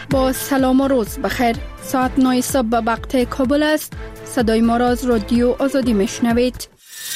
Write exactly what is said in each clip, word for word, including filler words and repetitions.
با سلام و روز بخیر. ساعت نه صبح به وقت کابل است. صدای ما را از رادیو آزادی میشنوید.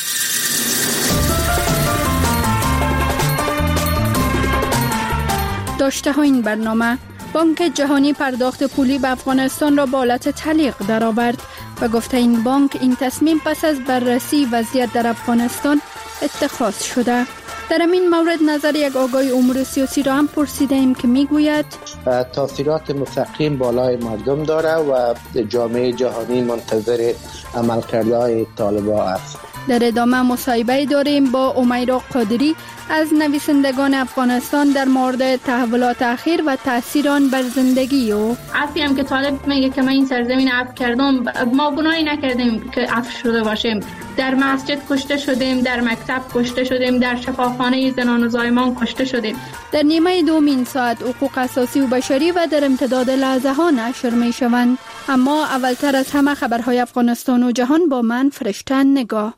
داشته ها این برنامه: بانک جهانی پرداخت پولی به افغانستان را به حالت تعلیق درآورد. و گفته این بانک این تصمیم پس از بررسی وضعیت در افغانستان اتخاذ شده. در این مورد نظر یک آگاه امور سیاسی را هم پرسیده ایم که میگوید تاثیرات مستقیم بالای مردم داره و جامعه جهانی منتظر عملکردهای طالبان است. در ادامه مصاحبه داریم با امیرا قادری از نویسندگان افغانستان در مورد تحولات اخیر و تاثیر آن بر زندگی او. عفوی هم که طالب میگه که من این سرزمین عفو کردم، ما گناهی نکردیم که عفو شده باشیم. در مسجد کشته شدیم، در مکتب کشته شدیم، در شفاخانه زنان و زایمان کشته شدیم. در نیمه دوم این ساعت حقوق اساسی و بشری و در امتداد لحظه ها نشر می شوند. اما اولتر از همه خبرهای افغانستان و جهان با من فرشته نگاه.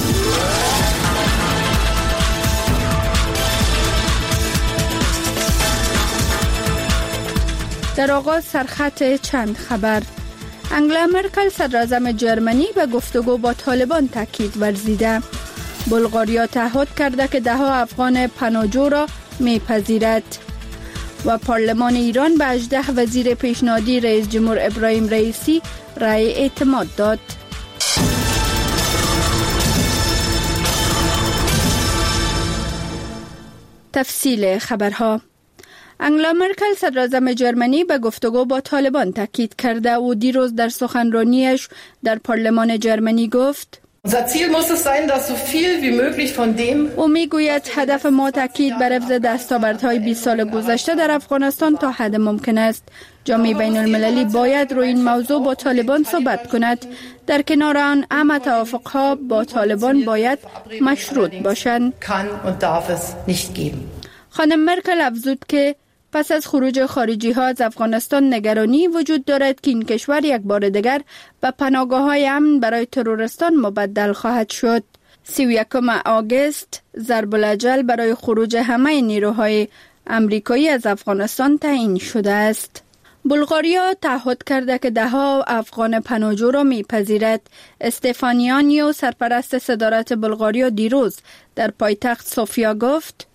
در آغاز سرخط چند خبر. انگلا مرکل صدراعظم جرمنی به گفتگو با طالبان تاکید ورزیده. بلغاریا تعهد کرده که ده ها افغان پناهجو را میپذیرد. و پارلمان ایران به هجده وزیر پیشنهادی رئیس جمهور ابراهیم رئیسی رأی اعتماد داد. تفصیل خبرها. انگلا مرکل صدراعظم جرمنی به گفتگو با طالبان تاکید کرده و دیروز در سخنرانیش در پارلمان جرمنی گفت او میگوید هدف ما تاکید بر حفظ دستاوردهای بیست سال گذشته در افغانستان تا حد ممکن است. جامعه بین المللی باید روی این موضوع با طالبان صحبت کند. در کنار آن همه توافقها با طالبان باید مشروط باشند. خانم مرکل افزود که پس از خروج خارجی ها از افغانستان نگرانی وجود دارد که این کشور یک بار دیگر به پناهگاه های امن برای ترورستان مبدل خواهد شد. سی و یکم آگوست ضرب الاجل برای خروج همه نیروهای امریکایی از افغانستان تعیین شده است. بلغاریا تعهد کرده که ده ها افغان پناهجو را میپذیرد. استفانیانیو سرپرست صدارت بلغاریا دیروز در پایتخت سوفیا گفت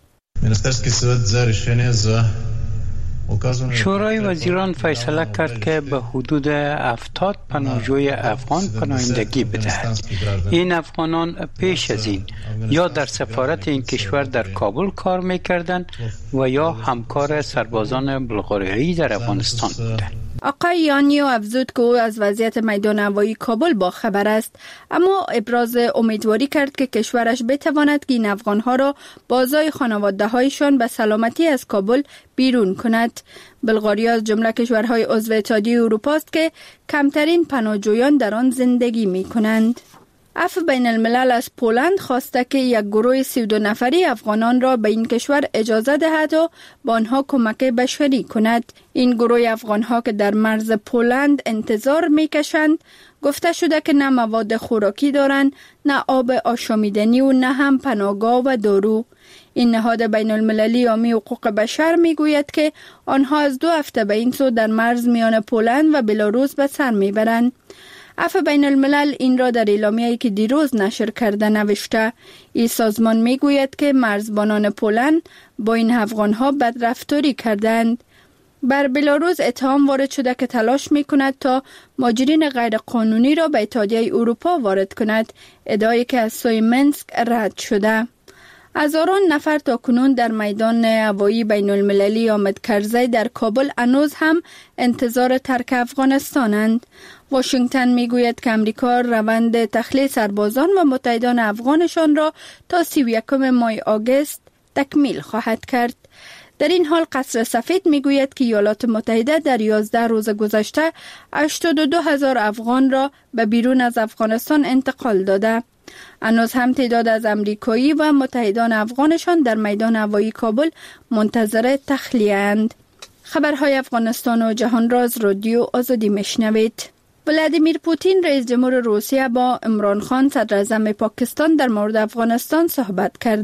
شورای وزیران فیصله کرد که به حدود هفتاد پناهجوی افغان پناهندگی بدهد. این افغانان پیش از این یا در سفارت این کشور در کابل کار میکردند و یا همکار سربازان بلغاریایی در افغانستان بودند. آقای یانیو افزود که او از وضعیت میدان هوایی کابل با خبر است، اما ابراز امیدواری کرد که کشورش بتواند که این افغانها را بازای خانواده‌هایشان به سلامتی از کابل بیرون کند. بلغاریا از جمله کشورهای عضو اتحادیه اروپا است که کمترین پناهجویان در آن زندگی می‌کنند. عفو بین الملل از پولند خواسته که یک گروه سی و دو نفری افغانان را به این کشور اجازه دهد و با آنها کمک بشری کند. این گروه افغانها که در مرز پولند انتظار میکشند گفته شده که نه مواد خوراکی دارند، نه آب آشامیدنی و نه هم پناهگاه و دارو. این نهاد بین المللی حامی حقوق بشر میگوید که آنها از دو هفته به این سو در مرز میان پولند و بلاروس به سر میبرند. عفو بین الملل این را در اعلامیه‌ای که دیروز نشر کرده نوشته. این سازمان میگوید که مرزبانان پولند با این افغانها بدرفتاری کردند. بر بلاروس اتهام وارد شده که تلاش میکند تا مهاجرین غیر قانونی را به اتحادیه اروپا وارد کند، ادعایی که از سوی منسک رد شده. هزاران نفر تا کنون در میدان هوایی بین المللی حامد کرزی در کابل هنوز هم انتظار ترک افغانستانند. واشنگتن میگوید که امریکا روند تخلیه سربازان و متحدان افغانشان را تا سی و یکم ماه آگوست تکمیل خواهد کرد. در این حال قصر سفید میگوید که ایالات متحده در یازده روز گذشته هشتاد و دو هزار افغان را به بیرون از افغانستان انتقال داده. هنوز هم تعداد از امریکایی و متحدان افغانشان در میدان هوایی کابل منتظر تخلیه اند. خبرهای افغانستان و جهان را از رادیو آزادی میشنوید. ولادیمیر پوتین رئیس جمهور روسیه با عمران خان صدر اعظم پاکستان در مورد افغانستان صحبت کرده.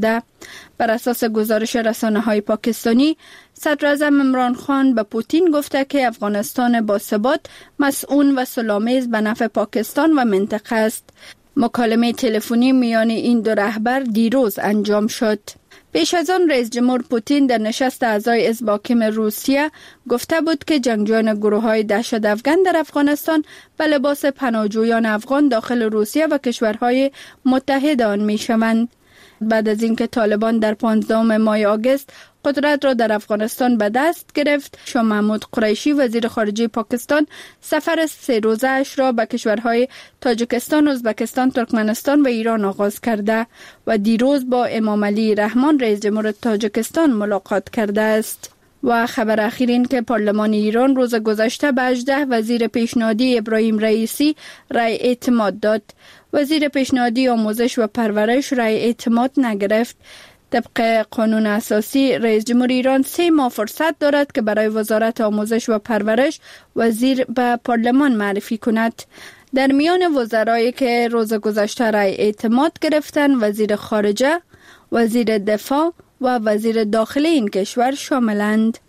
بر اساس گزارش رسانه‌های پاکستانی، صدر اعظم عمران خان به پوتین گفته که افغانستان باثبات، مسئول و صلح‌آمیز به نفع پاکستان و منطقه است. مکالمه تلفنی میان این دو رهبر دیروز انجام شد. پیش از آن رئیس جمهور پوتین در نشست اعضای حزب حاکم روسیه گفته بود که جنگجویان گروه‌های دهشت افغان در افغانستان به لباس پناهجویان افغان داخل روسیه و کشورهای متحد آن می‌شوند. بعد از اینکه طالبان در پانزدهم ماه آگوست قدرت را در افغانستان به دست گرفت، شاه محمود قریشی وزیر خارجه پاکستان سفر سه روزه اش را به کشورهای تاجیکستان، ازبکستان، ترکمنستان و ایران آغاز کرده و دیروز با امام علی رحمان رئیس جمهور تاجیکستان ملاقات کرده است. و خبر اخیر این که پارلمان ایران روز گذشته به هجده وزیر پیشنهادی ابراهیم رئیسی رای اعتماد داد. وزیر پیشنهادی آموزش و پرورش رای اعتماد نگرفت. طبق قانون اساسی رئیس جمهور ایران سه ماه فرصت دارد که برای وزارت آموزش و پرورش وزیر به پارلمان معرفی کند. در میان وزرایی که روز گذشته رای اعتماد گرفتند، وزیر خارجه، وزیر دفاع و وزیر داخلی این کشور شاملند.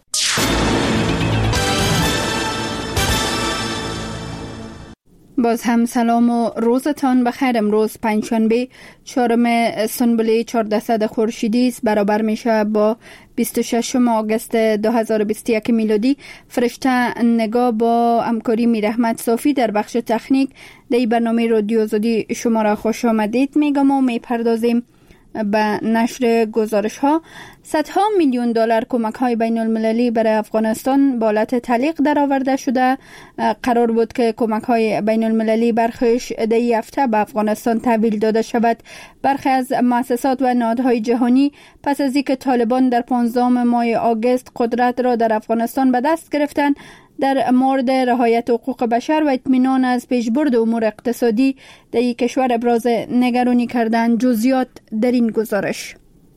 باز هم سلام و روزتان بخیر. امروز پنجشنبه چهارم سنبله چهاردهصد خورشیدی است، برابر میشه با بیست و ششم آگوست دو هزار و بیست و یک میلادی. فرشته نگاه با همکاری میرحمت صافی در بخش تکنیک در برنامه رادیو آزادی شما را خوش آمدید میگم و میپردازیم به نشر گزارش ها. صدها میلیون دلار کمک های بین المللی برای افغانستان به حالت تعلیق درآورده شده. قرار بود که کمک های بین المللی برخیش دی هفته به افغانستان تحویل داده شود. برخی از مؤسسات و نهادهای جهانی پس از اینکه طالبان در پانزدهم ماه آگوست قدرت را در افغانستان به دست گرفتند، در مورد رعایت حقوق بشر و اطمینان از پیشبرد امور اقتصادی در این کشور ابراز نگرانی کردند. جزئیات در این گزارش.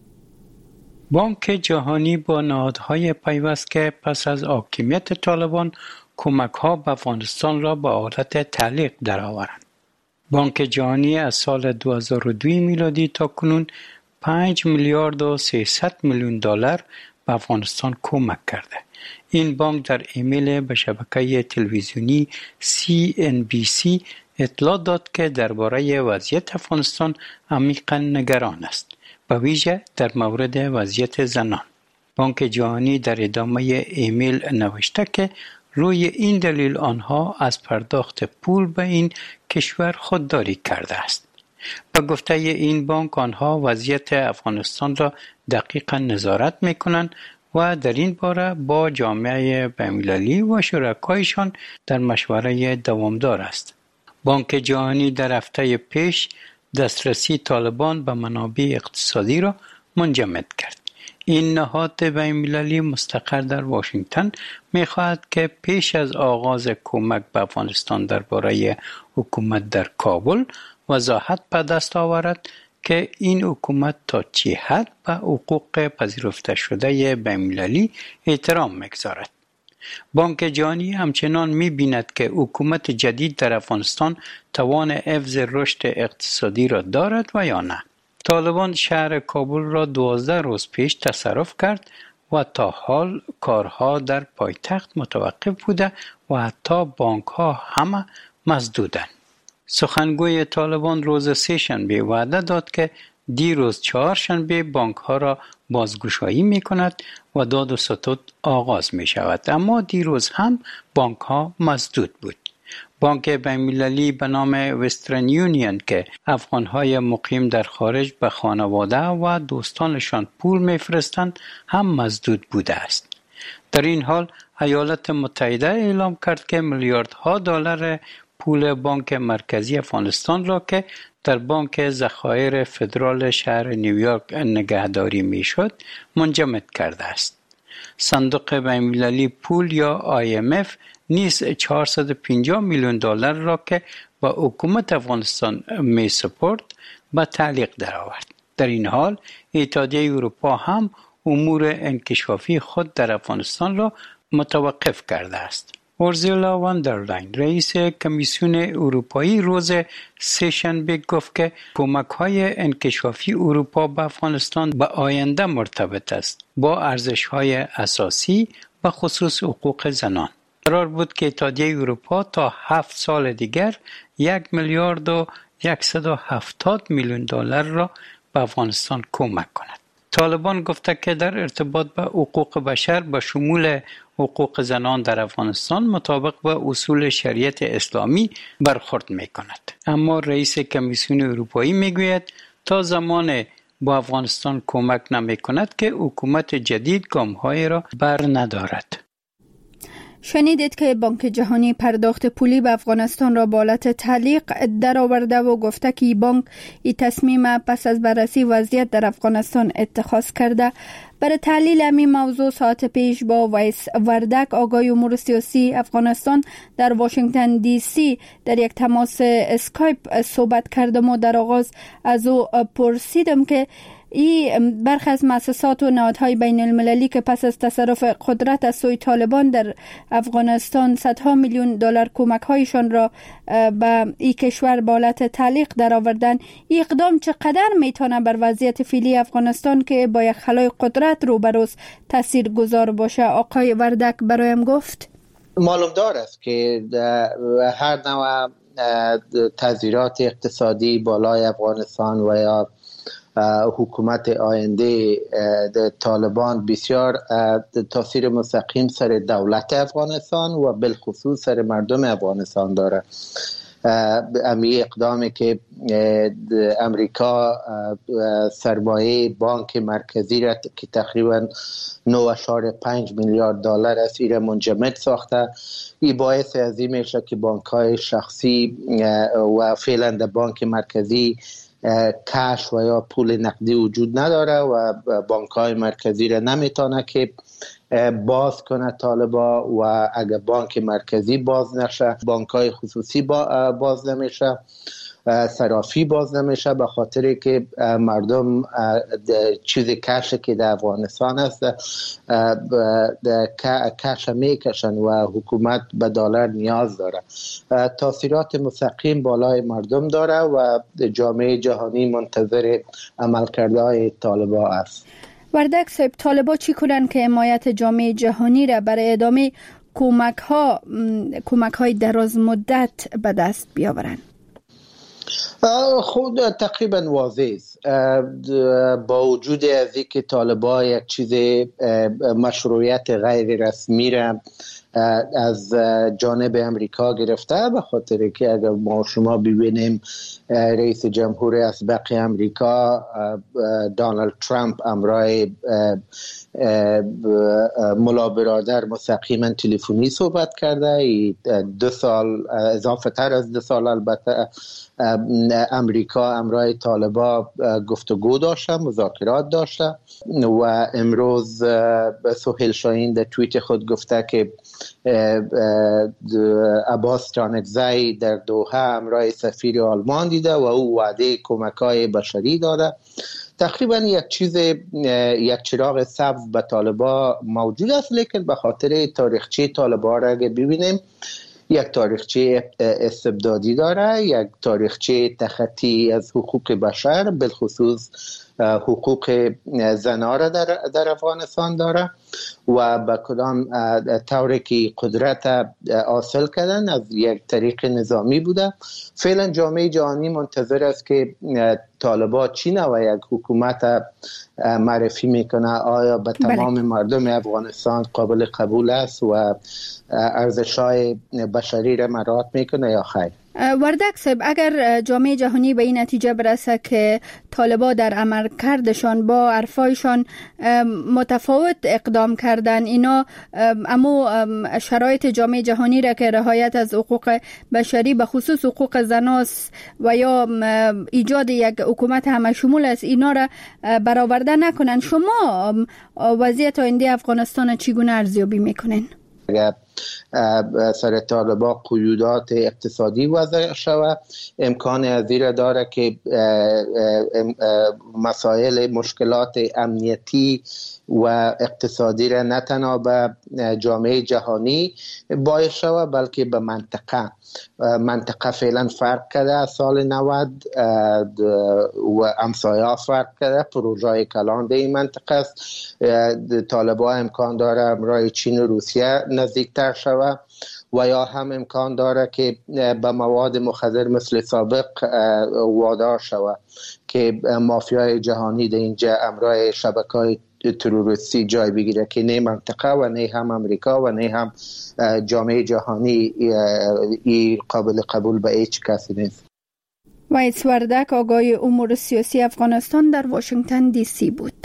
بانک جهانی با نهادهای پیوست که پس از حاکمیت طالبان کمک‌ها به افغانستان را به حالت تعلیق درآورند. بانک جهانی از سال دو هزار و دو میلادی تا کنون پنج میلیارد و سیصد میلیون دلار به افغانستان کمک کرده. این بانک در ایمیل به شبکه تلویزیونی سی ان بی سی اطلاع داد که درباره وضعیت افغانستان عمیقاً نگران است، به ویژه در مورد وضعیت زنان. بانک جهانی در ادامه ایمیل نوشته که روی این دلیل آنها از پرداخت پول به این کشور خودداری کرده است. به گفته این بانک آنها وضعیت افغانستان را دقیقاً نظارت می‌کنند و در این باره با جامعه بین‌المللی و شرکایشان در مشوره دوامدار است. بانک جهانی در هفته پیش دسترسی طالبان به منابع اقتصادی را منجمد کرد. این نهاد بین‌المللی مستقر در واشنگتن می‌خواهد که پیش از آغاز کمک به افغانستان درباره حکومت در کابل وضاحت به دست آورد که این حکومت تا چه حد به حقوق پذیرفته شده بین‌المللی احترام می‌گذارد. بانک جهانی همچنان می‌بیند که حکومت جدید در افغانستان توان حفظ رشد اقتصادی را دارد و یا نه. طالبان شهر کابل را دوازده روز پیش تصرف کرد و تا حال کارها در پایتخت متوقف بوده و حتی بانک‌ها همه مسدودند. سخنگوی طالبان روز سه شنبه وعده داد که دیروز چهارشنبه بانک ها را بازگشایی می کند و داد و ستد آغاز می شود، اما دیروز هم بانک ها مسدود بود. بانک بین‌المللی به نام وسترن یونین که افغان های مقیم در خارج به خانواده و دوستانشان پول می فرستند هم مسدود بوده است. در این حال ایالات متحده اعلام کرد که میلیاردها دلار پول بانک مرکزی افغانستان را که در بانک ذخایر فدرال شهر نیویورک نگهداری میشد منجمد کرده است. صندوق بین‌المللی پول یا آی ام اف نیز چهارصد و پنجاه میلیون دلار را که با حکومت افغانستان می سپرد به تعلیق درآورد. در این حال اتحادیه اروپا هم امور انکشافی خود در افغانستان را متوقف کرده است. اورزولا واندرلاین رئیس کمیسیون اروپایی روز سه‌شنبه گفت که کمک‌های انکشافی اروپا به افغانستان به آینده مرتبط است با ارزش‌های اساسی و خصوص حقوق زنان. قرار بود که اتحادیه اروپا تا هفت سال دیگر یک میلیارد و صد و هفتاد میلیون دلار را به افغانستان کمک کند. طالبان گفته که در ارتباط به حقوق بشر به شمول حقوق زنان در افغانستان مطابق با اصول شریعت اسلامی برخورد می کند. اما رئیس کمیسیون اروپایی می گوید تا زمان با افغانستان کمک نمی کند که حکومت جدید گام‌های را بر ندارد. شنیدید که بانک جهانی پرداخت پولی به افغانستان را به حالت تعلیق درآورده و گفته که بانک این تصمیم پس از بررسی وضعیت در افغانستان اتخاذ کرده. برای تحلیل همین موضوع ساعت پیش با وایس وردک آگاه امور سیاسی افغانستان در واشنگتن دی سی در یک تماس اسکایپ صحبت کردم و در آغاز از او پرسیدم که این برخی از مؤسسات و نهادهای بین المللی که پس از تصرف قدرت از سوی طالبان در افغانستان صدها میلیون دلار کمک هایشان را به این کشور به حالت تعلیق درآوردن، این اقدام چقدر میتونه بر وضعیت فعلی افغانستان که با یک خلای قدرت روبروست تاثیرگذار باشه؟ آقای وردک برایم گفت معلوم دار است که هر نوع تغییرات اقتصادی بالای افغانستان و یا حکومت آینده طالبان بسیار تاثیر مستقیم سر دولت افغانستان و بالخصوص سر مردم افغانستان داره. امی اقدامی که امریکا سرمایه بانک مرکزی را که تقریبا نه و پنج میلیارد دلار است ایره منجمد ساخته، این باعث از این میشه که بانک های شخصی و فعلا در بانک مرکزی کش و یا پول نقدی وجود نداره و بانک های مرکزی را نمیتونه که باز کنه طالبا و اگر بانک مرکزی باز نشه بانک های خصوصی باز نمیشه، صرافی باز نمیشه، به خاطر که مردم چیز کش که در افغانستان است کش میکشن و حکومت به دلار نیاز داره. تاثیرات مستقیم بالای مردم داره و جامعه جهانی منتظر عملکردهای طالبا است. وردک صاحب، طالبا چی کنن که حمایت جامعه جهانی را برای ادامه کمک ها کمک های دراز مدت به دست بیاورن؟ خود تقریبا واضح است. با وجود از اینکه طالبان یک چیز مشروعیت غیر رسمی را از جانب امریکا گرفته، به خاطر که اگر ما شما ببینیم رئیس جمهور اسبق امریکا دونالد ترامپ امرای ملا برادر مستقیما تلفنی صحبت کرده. دو سال اضافه تر از دو سال البته امریکا امرای طالبا گفتگو داشته، مذاکرات داشته و امروز سهیل شاهین در توییت خود گفته که عباس جانکزی در دوحه امرای سفیر آلمان دیده و او وعده کمک‌های بشری داده. تقریبا یک چیز یک چراغ سبز به طالبا موجود است، لیکن به خاطر تاریخچه طالبا را اگه ببینیم یک تاریخچه استبدادی داره، یک تاریخچه تخطی از حقوق بشر بالخصوص حقوق زنان را در, در افغانستان داره و به کدام طوری که قدرت حاصل کردن از یک طریق نظامی بوده. فعلا جامعه جهانی منتظر است که طالبان چی نوع یک حکومت معرفی میکنه، آیا به تمام بله. مردم افغانستان قابل قبول است و ارزش‌های بشری را مراعات میکنه یا خیر. وردک صاحب، اگر جامعه جهانی به این نتیجه برسه که طالبان در عملکردشان با حرفایشان متفاوت اقدام کردن، اینا اما شرایط جامعه جهانی را که رعایت از حقوق بشری به خصوص حقوق زناست و یا ایجاد یک حکومت همه شمول است، اینا را برآورده نکنن، شما وضعیت آینده افغانستان چگونه ارزیابی میکنین؟ اگر سر طالبان قیودات اقتصادی وضع شود. امکان ازیر داره که مسائل مشکلات امنیتی و اقتصادی را نه تنها به جامعه جهانی باعث شود بلکه به منطقه منطقه فعلا فرق کرده از سال نود و همسایه فرق کرده. پروژه کلان در این منطقه است. طالبان امکان داره امرای چین و روسیه نزدیکتر شود و یا هم امکان داره که به مواد مخدر مثل سابق وادار شود که مافیای جهانی در اینجا امرای شبکه‌های تروریستی جای بگیره که نه منطقه و نه هم امریکا و نه هم جامعه جهانی ای قابل قبول به هیچ کسی نیست. وحید وردک، آگاه امور سیاسی افغانستان، در واشنگتن دی سی بود.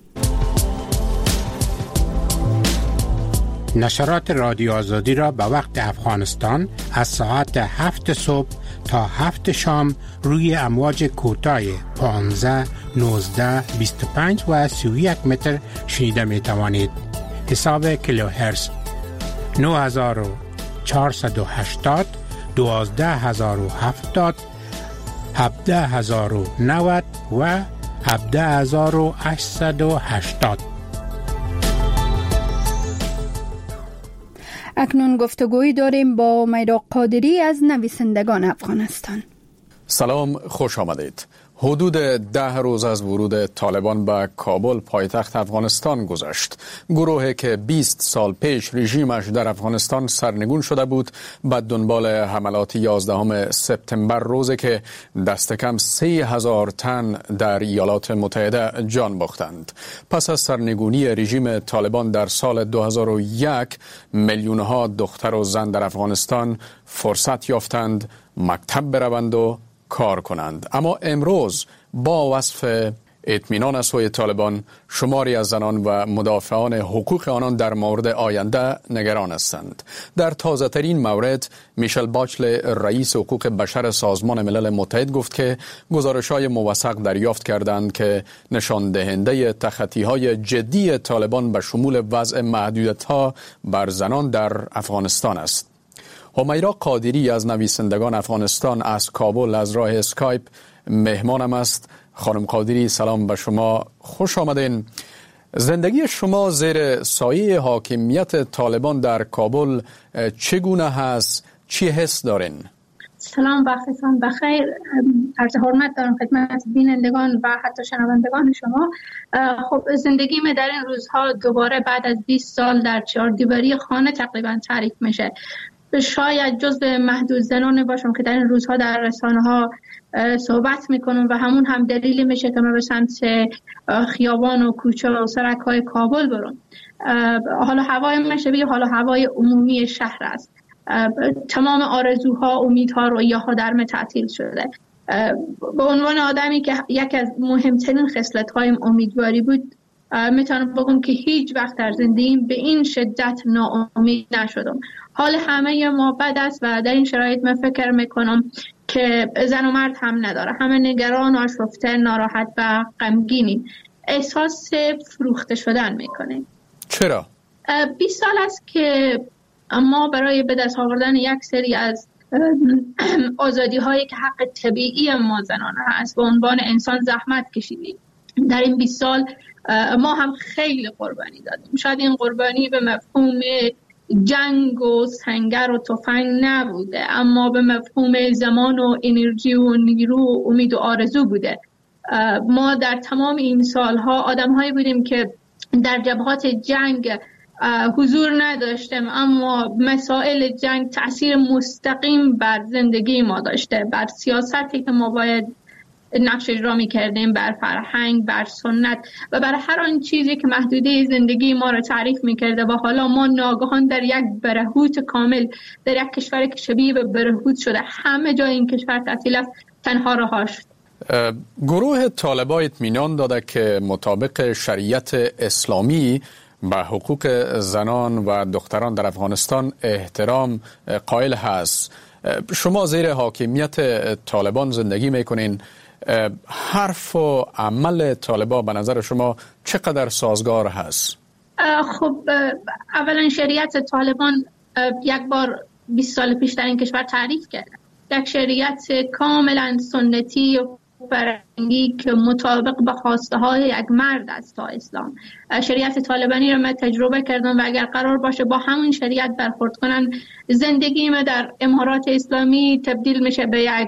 نشرات رادیو آزادی را به وقت افغانستان از ساعت هفت صبح تا هفت شام روی امواج کوتاه پانزده، نوزده، بیست و پنج و سی و یک متر شنیده می توانید. حساب کیلوهرتز نه هزار و چهارصد و هشتاد، دوازده هزار و هفتاد، هفده هزار و نود و هفده هزار و هشتصد و هشتاد. اکنون گفتگویی داریم با میرا قادری از نویسندگان افغانستان. سلام، خوش آمدید. حدود ده روز از ورود طالبان به کابل پایتخت افغانستان گذشت. گروهی که بیست سال پیش رژیمش در افغانستان سرنگون شده بود به دنبال حملات یازدهم سپتامبر، روزی که دست کم سه هزار تن در ایالات متحده جان باختند. پس از سرنگونی رژیم طالبان در سال دو هزار و یک میلیونها دختر و زن در افغانستان فرصت یافتند مکتب بروند و کار کنند. اما امروز با وصف اطمینان از سوی طالبان، شماری از زنان و مدافعان حقوق آنان در مورد آینده نگران هستند. در تازه ترین مورد، میشل باچل، رئیس حقوق بشر سازمان ملل متحد، گفت که گزارش‌های موثق دریافت کردند که نشان دهنده تخطی‌های جدی طالبان به شمول وضع محدودیت‌ها بر زنان در افغانستان است. همیرا قادری از نویسندگان افغانستان از کابل از راه اسکایپ مهمانم است. خانم قادری، سلام به شما، خوش آمدین. زندگی شما زیر سایه حاکمیت طالبان در کابل چگونه هست؟ چی حس دارین؟ سلام، وقتتان بخیر. عرض حرمت دارم خدمت بینندگان و حتی شنوندگان شما. خب زندگی من در این روزها دوباره بعد از بیست سال در چهار دیواری خانه تقریبا تعریف میشه. شاید جزو محدود زنان باشم که در این روزها در رسانه ها صحبت میکنم و همون هم دلیلی میشه که من به سمت خیابان و کوچه و سرک های کابل برم. حالا هوای من شبیه حالا هوای عمومی شهر است. تمام آرزوها، امیدها، رویاها در من تعطیل شده. به عنوان آدمی که یک از مهمترین خصلت‌هایم امیدواری بود، میتونم بگم که هیچ وقت در زندگیم به این شدت ناامید نشدم. حال همه ما بد است و در این شرایط من فکر میکنم که زن و مرد هم نداره. همه نگران، آشفته، ناراحت و غمگینیم. احساس فروخته شدن میکنیم. چرا؟ بیست سال است که ما برای به دست آوردن یک سری از آزادی هایی که حق طبیعی ما زنانه هست به عنوان انسان زحمت کشیدیم. در این بیست سال ما هم خیلی قربانی دادیم. شاید این قربانی به مفهوم جنگ و سنگر و تفنگ نبوده، اما به مفهوم زمان و انرژی و نیرو و امید و آرزو بوده. ما در تمام این سالها آدم‌هایی بودیم که در جبهات جنگ حضور نداشتیم، اما مسائل جنگ تأثیر مستقیم بر زندگی ما داشته، بر سیاستی که ما باید نقش اجرا می‌کردیم، بر فرهنگ، بر سنت و بر هر آن چیزی که محدوده زندگی ما را تعریف می‌کرده. و حالا ما ناگهان در یک برهوت کامل، در یک کشور که شبیه به برهوت شده، همه جای این کشور تعطیل است، تنها رها شد. گروه طالبان اطمینان داده که مطابق شریعت اسلامی به حقوق زنان و دختران در افغانستان احترام قائل هست. شما زیر حاکمیت طالبان زندگی میکنین. حرف و عمل طالبان به نظر شما چقدر سازگار هست؟ خب اولا شریعت طالبان یک بار بیست سال پیش در این کشور تعریف کردن. یک شریعت کاملا سنتی و فرنگی که مطابق به خواسته های یک مرد است تا اسلام. شریعت طالبانی رو من تجربه کردم و اگر قرار باشه با همون شریعت برخورد کنن، زندگی ما در امارات اسلامی تبدیل میشه به یک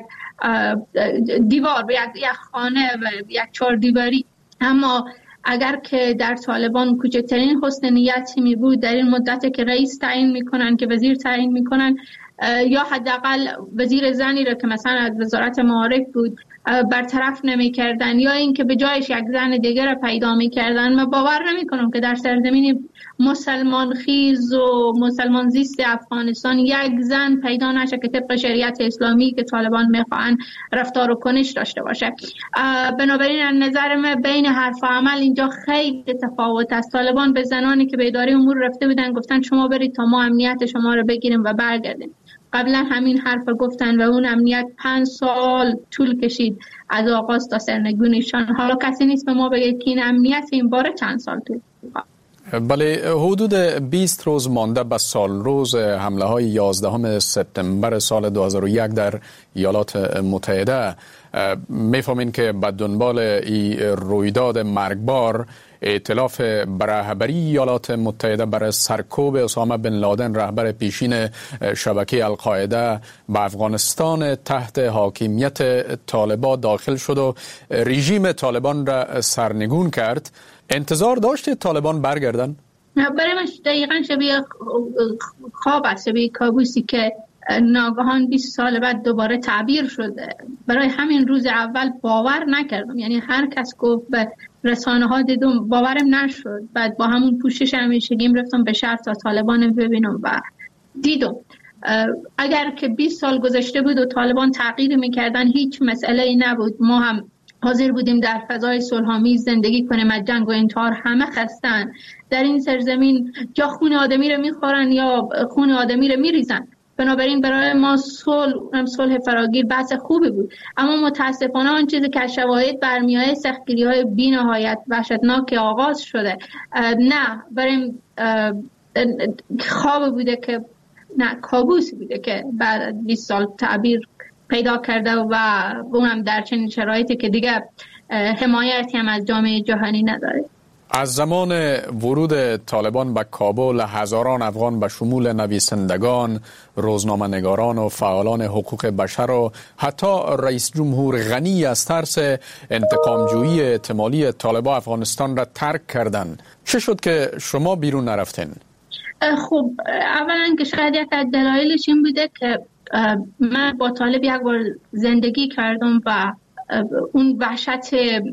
دیوار، به یک خانه و یک چهار دیواری. اما اگر که در طالبان کوچکترین حسن نیتی می بود، در این مدت که رئیس تعیین میکنن، که وزیر تعیین میکنن، یا حداقل وزیر زنی را که مثلا از وزارت معارف بود برطرف نمی کردن، یا اینکه به جایش یک زن دیگر را پیدا می کردن، من باور نمی کنم که در سرزمین مسلمان خیز و مسلمان زیست افغانستان یک زن پیدا نشه که طبق شریعت اسلامی که طالبان می خواهند رفتار و کنش داشته باشه. بنابراین از نظر من بین حرف و عمل اینجا خیلی تفاوت است. طالبان به زنانی که به اداره امور رفته بودن گفتن شما برید تا ما امنیت شما رو بگیریم و برگردیم. قبلا همین حرف گفتن و اون امنیت پنج سال طول کشید از آغاز تا سرنگونیشان. حالا کسی نیست به ما بگه که این امنیت این باره چند سال طول کشید. بله، حدود بیست روز مانده به سال روز حمله های یازدهم سپتامبر سال دو هزار و یک در ایالات متحده، میفهمین که به دنبال این رویداد مرگبار ائتلاف رهبری ایالات متحده برای سرکوب اسامه بن لادن، رهبر پیشین شبکه القاعده، به افغانستان تحت حاکمیت طالبان داخل شد و رژیم طالبان را سرنگون کرد. انتظار داشت طالبان برگردن؟ برای من دقیقا شبیه خواب است، شبیه کابوسی که ناگهان بیست سال بعد دوباره تعبیر شده. برای همین روز اول باور نکردم، یعنی هر کس گفت به رسانه ها دیدم باورم نشد. بعد با همون پوشش همیشگیم رفتم به شهر تا طالبان ببینم و دیدم اگر که بیست سال گذشته بود و طالبان تغییر میکردن هیچ مسئله ای نبود. ما هم حاضر بودیم در فضای صلح‌آمیز زندگی کنیم. از جنگ و انتحار همه خستن. در این سرزمین یا خون آدمی رو میخورن یا خون آدمی رو میریزن. بنابراین برای ما صلح، هم صلح فراگیر بحث خوبی بود. اما متاسفانه آن چیزی که شواهد برمی‌آید سختگیری‌های بی‌نهایت وحشتناک آغاز شده. نه برای خواب بوده که نه کابوس بوده که بعد از بیست سال تعبیر پیدا کرده و اونم در چنین شرایطی که دیگه حمایتی هم از جامعه جهانی نداره. از زمان ورود طالبان به کابل، هزاران افغان به شمول نویسندگان، روزنامه‌نگاران و فعالان حقوق بشر و حتی رئیس جمهور غنی از ترس انتقامجویی احتمالی طالبان افغانستان را ترک کردند. چه شد که شما بیرون نرفتین؟ خب اولا که شاید یک از دلایلش این بوده که من با طالب یک بار زندگی کردم و اون وحشت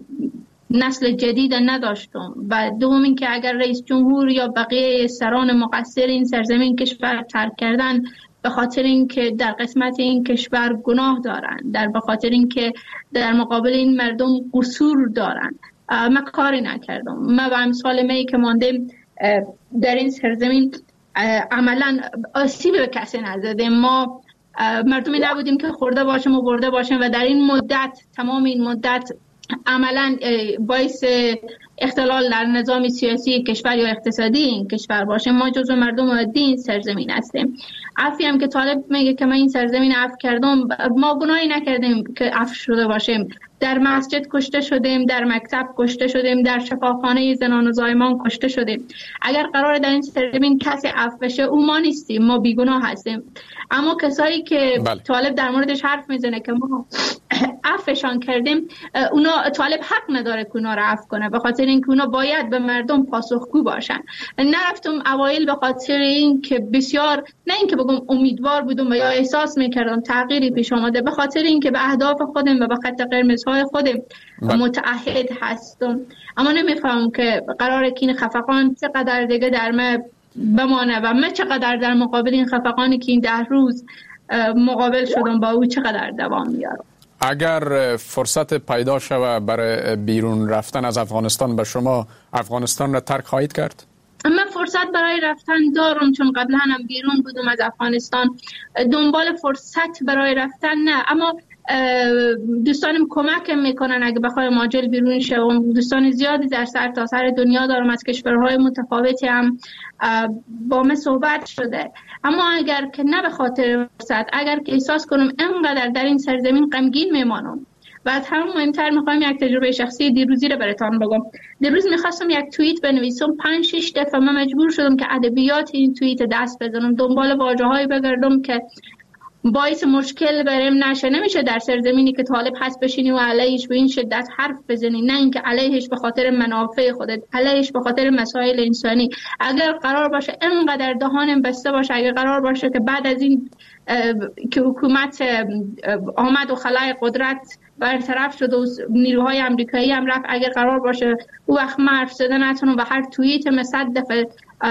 نسل جدید نداشتم. و دوم این که اگر رئیس جمهور یا بقیه سران مقصر این سرزمین کشور ترک کردن به خاطر اینکه در قسمت این کشور گناه دارن، در به خاطر اینکه در مقابل این مردم قصور دارن، من کاری نکردم. من و امثال می که ماندیم در این سرزمین عملا آسیب به کسی نزدیم. ما مردمی نبودیم که خورده باشیم و برده باشیم و در این مدت، تمام این مدت عملا باعث اختلال در نظام سیاسی کشور یا اقتصادی این کشور باشیم. ما جزو مردم عادی این سرزمین هستیم. عفوی هم که طالب میگه که من این سرزمین عفو کردم، ما گناهی نکردیم که عفو شده باشیم. در مسجد کشته شدیم، در مکتب کشته شدیم، در شفاخانه زنان و زایمان کشته شدیم. اگر قرار در این سرزمین کسی عفو بشه او ما نیستیم، ما بیگناه هستیم. اما کسایی که بله. طالب در موردش حرف میزنه که ما عفوشان کردیم، اونا طالب حق نداره که اونا رو عفو کنه، به خاطر اینکه اونا باید به مردم پاسخگو باشن. نرفتم اوایل به خاطر اینکه بسیار، نه اینکه بگم امیدوار بودم و یا احساس میکردم تغییری پیش آمده، به خاطر اینکه به اهداف خودم و به خط قرمزهای خودم متعهد هستم. اما نمیفهمم که قراره که این خفقان چقدر دیگه در من بمانه و من چقدر در مقابل این خفقانی که این ده روز مقابل شدم با او چقدر دوام میارم. اگر فرصت پیدا شود برای بیرون رفتن از افغانستان، به شما افغانستان را ترک خواهید کرد؟ من فرصت برای رفتن دارم، چون قبلا هم بیرون بودم از افغانستان. دنبال فرصت برای رفتن نه، اما دوستانم کمکم میکنن اگه بخوایم عاجل بیرون شوم. دوستان زیادی در سرتاسر دنیا دارم، از کشورهای متفاوتی هم با من صحبت شده. اما اگر که نه به خاطر فرصت، اگر که احساس کنم انقدر در این سرزمین غمگین میمانم و از همون مهمتر میخوام یک تجربه شخصی دیروزی رو براتون بگم. دیروز میخواستم یک توییت بنویسم، پنج شش دفعه من مجبور شدم که ادبیات این توییت دست بزنم، دنبال واژه‌هایی بگردم که باعث مشکل برام نشه. نمیشه در سرزمینی که طالب هست بشینی و علیهش به این شدت حرف بزنی، نه اینکه علیهش به خاطر منافع خودت، علیهش به خاطر مسائل انسانی. اگر قرار باشه اینقدر دهانم بسته باشه، اگر قرار باشه که بعد از این که حکومت آمد و خلای قدرت برطرف شد و نیروهای امریکایی هم رفت، اگر قرار باشه او وقت من حرف زدن نتونم و هر توییت صد دفعه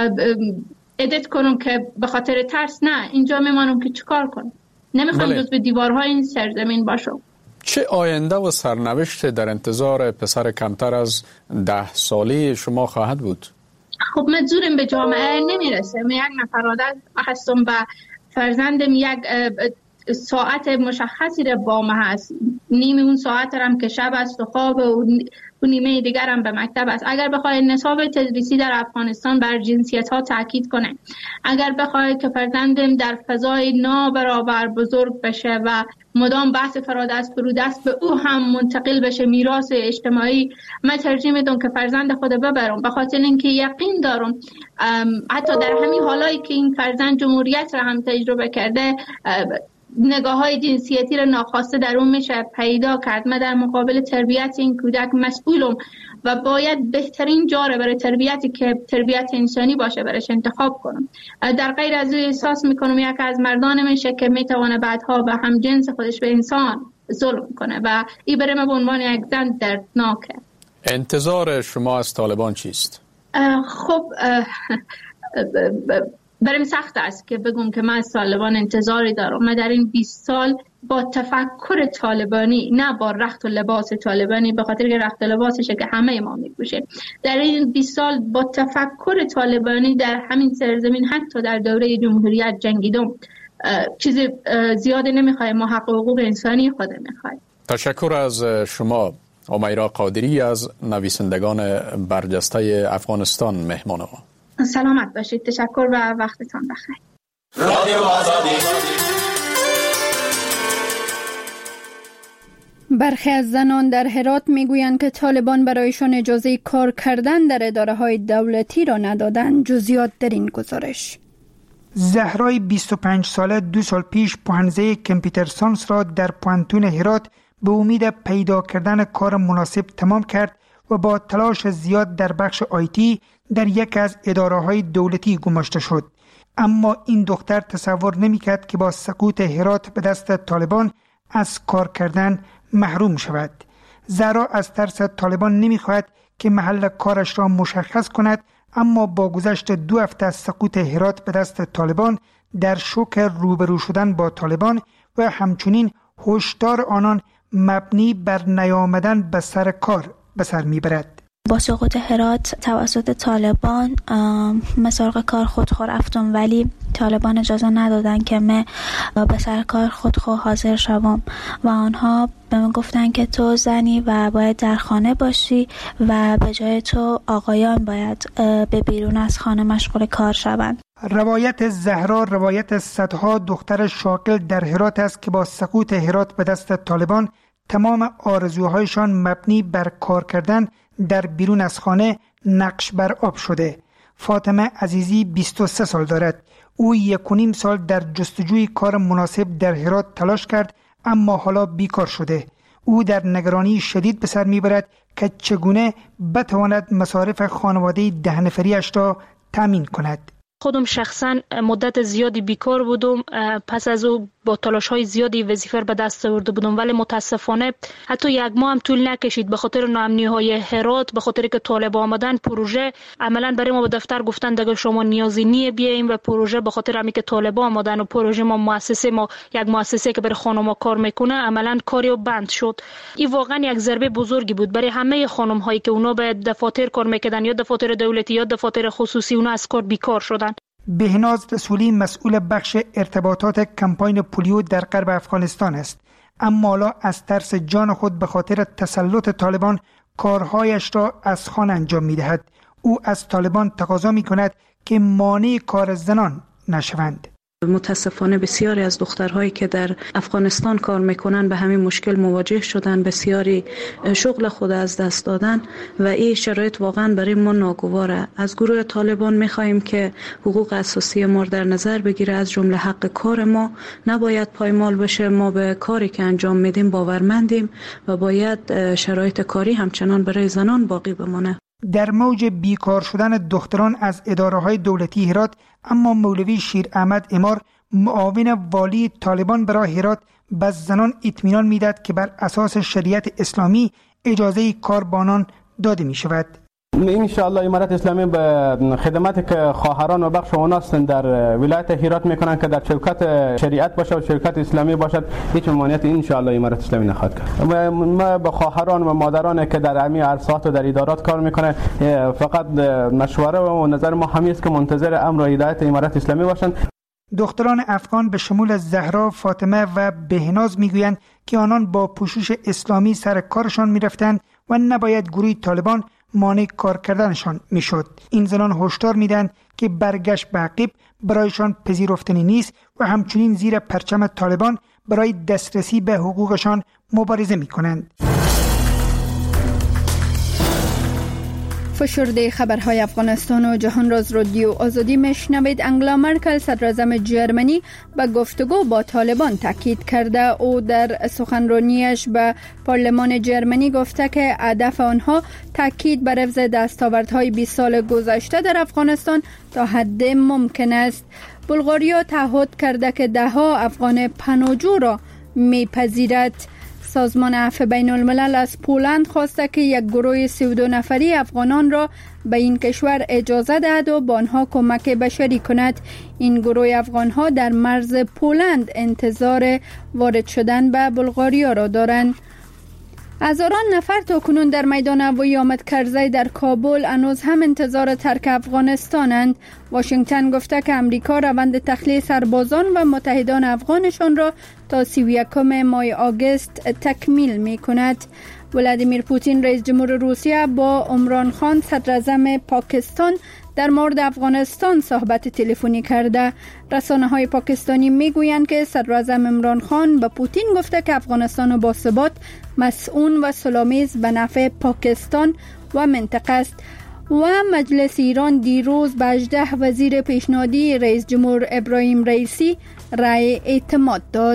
ادیت کنم که به خاطر ترس، نه اینجا میمانم که چیکار کنم. نمیخوام بله. جز به دیوارهای این سرزمین باشم. چه آینده و سرنوشت در انتظار پسر کمتر از ده ساله شما خواهد بود؟ خب من زورم به جامعه نمیرسه. من یک نفرادت هستم و فرزندم یک ساعت مشخصی رو با ما هست، نیمه اون ساعت هم که شب است و خواب و نیمه دیگر هم به مکتب است. اگر بخواید نصاب تدریسی در افغانستان بر جنسیت ها تاکید کنه، اگر بخواید که فرزندم در فضای نابرابر بزرگ بشه و مدام بحث فرادست فرودست به او هم منتقل بشه، میراث اجتماعی، من ترجیح میدم که فرزند خود ببرم، به خاطر اینکه یقین دارم حتی در همین حالایی که این فرزند جمهوریت را هم تجربه کرده، نگاه های جنسیتی را ناخواسته در اون میشه پیدا کرد. من در مقابل تربیت این کودک مسئولم و باید بهترین جا را برای تربیتی که تربیت انسانی باشه برایش انتخاب کنم. در غیر از این احساس میکنم یک از مردان میشه که میتونه بعدها به هم جنس خودش به انسان ظلم کنه و این برای من به عنوان یک زن دردناکه. انتظار شما از طالبان چیست؟ خب برام سخت است که بگم که من از طالبان انتظاری دارم. من در این بیست سال با تفکر طالبانی، نه با رخت و لباس طالبانی، به خاطر که رخت و لباسشه که همه ما میپوشیم، در این بیست سال با تفکر طالبانی در همین سرزمین حتی در دوره جمهوریت جنگیدم. چیز زیاده نمیخوایم، ما حق و حقوق انسانی خود میخوایم. تشکر از شما امیرا قادری از نویسندگان برجسته افغانستان مهمان ما. سلامت باشید. تشکر و وقتتان بخیر. رادیو آزادی. برخی از زنان در هرات میگویند که طالبان برایشان اجازه کار کردن در اداره‌های دولتی را ندادند. جزئیات در این گزارش. زهرای بیست و پنج ساله دو سال پیش پوهنځی کامپیوتر ساینس را در پوهنتون هرات به امید پیدا کردن کار مناسب تمام کرد و با تلاش زیاد در بخش آیتی در یک از اداره‌های دولتی گماشته شد. اما این دختر تصور نمی‌کرد که با سقوط هرات به دست طالبان از کار کردن محروم شود. زهرا از ترس طالبان نمی‌خواهد که محل کارش را مشخص کند، اما با گذشت دو هفته از سقوط هرات به دست طالبان در شوک روبرو شدن با طالبان و همچنین هشدار آنان مبنی بر نیامدن به سر کار به سر می‌برد. با سقوط هرات توسط طالبان من سراغ کار خودخو رفتم، ولی طالبان اجازه ندادن که من به سر کار خودخو حاضر شوم و آنها به من گفتن که تو زنی و باید در خانه باشی و به جای تو آقایان باید به بیرون از خانه مشغول کار شوند. روایت زهرا روایت صدها دختر شاغل در هرات است که با سقوط هرات به دست طالبان تمام آرزوهایشان مبنی بر کار کردن در بیرون از خانه نقش بر آب شده. فاطمه عزیزی بیست و سه سال دارد. او یک و نیم سال در جستجوی کار مناسب در هرات تلاش کرد، اما حالا بیکار شده. او در نگرانی شدید به سر میبرد که چگونه بتواند مصارف خانواده ده نفریش را تامین کند. خودم شخصا مدت زیادی بیکار بودم، پس از او با تلاش‌های زیادی وظیفه به دست آورده بودم، ولی متاسفانه حتی یک ماه هم طول نکشید به خاطر ناامنی‌های هرات، به خاطر که طالب آمدن پروژه عملاً برای ما به دفتر گفتن دیگه شما نیازی نیه بیایم و پروژه به خاطر همین که طالب آمدن و پروژه ما مؤسسه ما یک مؤسسه که برای خانم‌ها کار میکنه عملاً کاریو بند شد. این واقعا یک ضربه بزرگی بود برای همه خانم‌هایی که اونا به دفاتر کار میکردن، یا دفاتر دولتی یا دفاتر خصوصی، اونا از کار بیکار شدن. بهناز رسولی مسئول بخش ارتباطات کمپاین پولیو در غرب افغانستان است. اما حالا از ترس جان خود به خاطر تسلط طالبان کارهایش را از خان انجام می‌دهد. او از طالبان تقاضا می‌کند که مانع کار زنان نشوند. متاسفانه بسیاری از دخترهایی که در افغانستان کار میکنن به همین مشکل مواجه شدن، بسیاری شغل خود از دست دادن و این شرایط واقعا برای ما ناگواره. از گروه طالبان میخواهیم که حقوق اساسی ما در نظر بگیره، از جمله حق کار ما نباید پایمال بشه. ما به کاری که انجام میدیم باورمندیم و باید شرایط کاری همچنان برای زنان باقی بمانه. در موج بیکار شدن دختران از اداره‌های دولتی هرات، اما مولوی شیر احمد امار، معاون والی طالبان برای هرات، به زنان اطمینان می‌دهد که بر اساس شریعت اسلامی اجازه کار به آنان داده می‌شود. ان شاء الله امارت اسلامی به خدماتی که خواهران و بخش اونها در ولایت هرات میکنن که در شرکت شریعت باشه و شرکت اسلامی باشد، هیچ ممانعتی ان شاء الله امارت اسلامی نخواهد کرد. ما به خواهران و مادران که در همین عرصات و در ادارات کار میکنه فقط مشوره و نظر ما همین است که منتظر امر و هدایت امارت اسلامی باشند. دختران افغان به شمول زهرا، فاطمه و بهناز میگویند که آنان با پوشش اسلامی سر کارشان میرفتند و نباید گروه طالبان مانع کار کردنشان میشد. این زنان هشدار میدن که برگشت به عقب برایشان پذیرفتنی نیست و همچنین زیر پرچم طالبان برای دسترسی به حقوقشان مبارزه میکنند. فشرده خبرهای افغانستان و جهان راز رادیو آزادی میشنوید. انگلا مرکل صدراعظم جرمنی به گفتگو با طالبان تاکید کرده. او در سخنرانیش به پارلمان جرمنی گفته که هدف آنها تاکید بر حفظ دستاوردهای بیست سال گذشته در افغانستان تا حد ممکن است. بلغاریا تعهد کرده که ده ها افغان پناهجو را میپذیرد. سازمان عفو بین الملل از پولند خواسته که یک گروه سی و دو نفری افغانان را به این کشور اجازه دهد و با آنها کمک بشری کند. این گروه افغانها در مرز پولند انتظار وارد شدن به بلغاریا را دارند. هزاران نفر تا کنون در میدان هوایی آمد کرزی در کابل هنوز هم انتظار ترک افغانستانند. واشنگتن گفته که امریکا روند تخلیه سربازان و متحدان افغانشان را تا سی و یکم ماه آگوست تکمیل می کند. ولادیمیر پوتین رئیس جمهور روسیه با عمران خان صدراعظم پاکستان در مورد افغانستان صحبت تلفنی کرده. رسانه های پاکستانی می گویند که صدراعظم عمران خان به پوتین گفته که افغانستان با ثبات، مسئول و صلح‌آمیز به نفع پاکستان و منطقه است. و مجلس ایران دیروز به هجده وزیر پیشنهادی رئیس جمهور ابراهیم رئیسی رأی اعتماد داد.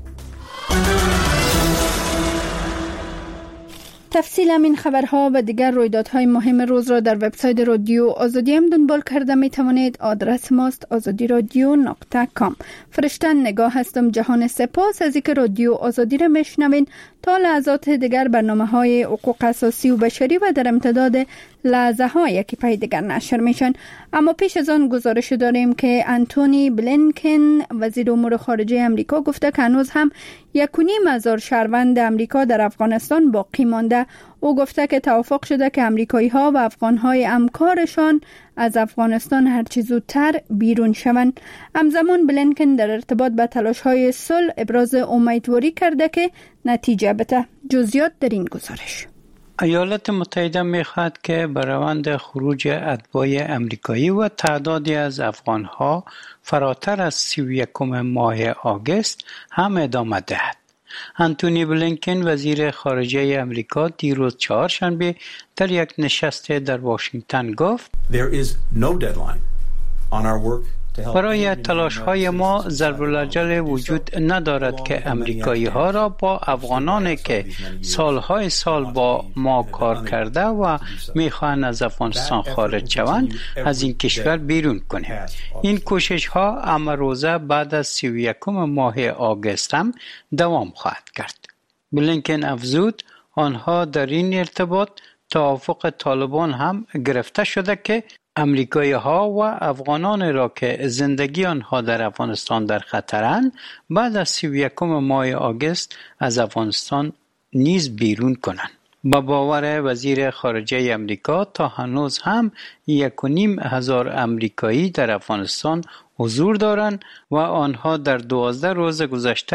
تفصیل این خبرها و دیگر رویدادهای مهم روز را در وبسایت رادیو آزادی هم دنبال کرده می توانید. آدرس ماست آزادی رادیو نقطه کام. فرشتن نگاه هستم. جهان سپاس از اینکه رادیو آزادی را میشنوین. تا لحظات دیگر برنامه های حقوق اساسی و بشری و در امتداد لحظه های که پای دیگر نشر میشن. اما پیش از آن گزارش داریم که انتونی بلینکن وزیر امور خارجه امریکا گفته که هنوز هم یک و نیم هزار شهروند امریکا در افغانستان باقی مانده. او گفته که توافق شده که امریکایی ها و افغان های همکارشان از افغانستان هرچی زودتر بیرون شوند. همزمان بلینکن در ارتباط به تلاش های صلح ابراز امیدواری کرده که نتیجه بده. جزئیات در این گزارش. ایالات متحده می‌خواهد که به روند خروج اتباع امریکایی و تعدادی از افغان‌ها فراتر از سی و یکم ماه آگوست هم ادامه دهد. انتونی بلینکن وزیر خارجه امریکا دیروز چهارشنبه در یک نشست در واشنگتن گفت There is no deadline on our work. برای تلاش های ما ضرب الاجل وجود ندارد که امریکایی ها را با افغانانی که سالهای سال با ما کار کرده و میخواهند از افغانستان خارج شوند از این کشور بیرون کنیم. این کوشش ها امروزه بعد از سی و یکم ماه آگوست هم دوام خواهد کرد. بلینکن افزود آنها در این ارتباط توافق طالبان هم گرفته شده که امریکایی ها و افغانان را که زندگی آنها در افغانستان در خطرند بعد از سی و یکم ماه آگوست از افغانستان نیز بیرون کنند. با باور وزیر خارجه امریکا تا هنوز هم یک و نیم هزار امریکایی در افغانستان حضور دارند و آنها در دوازده روز گذشته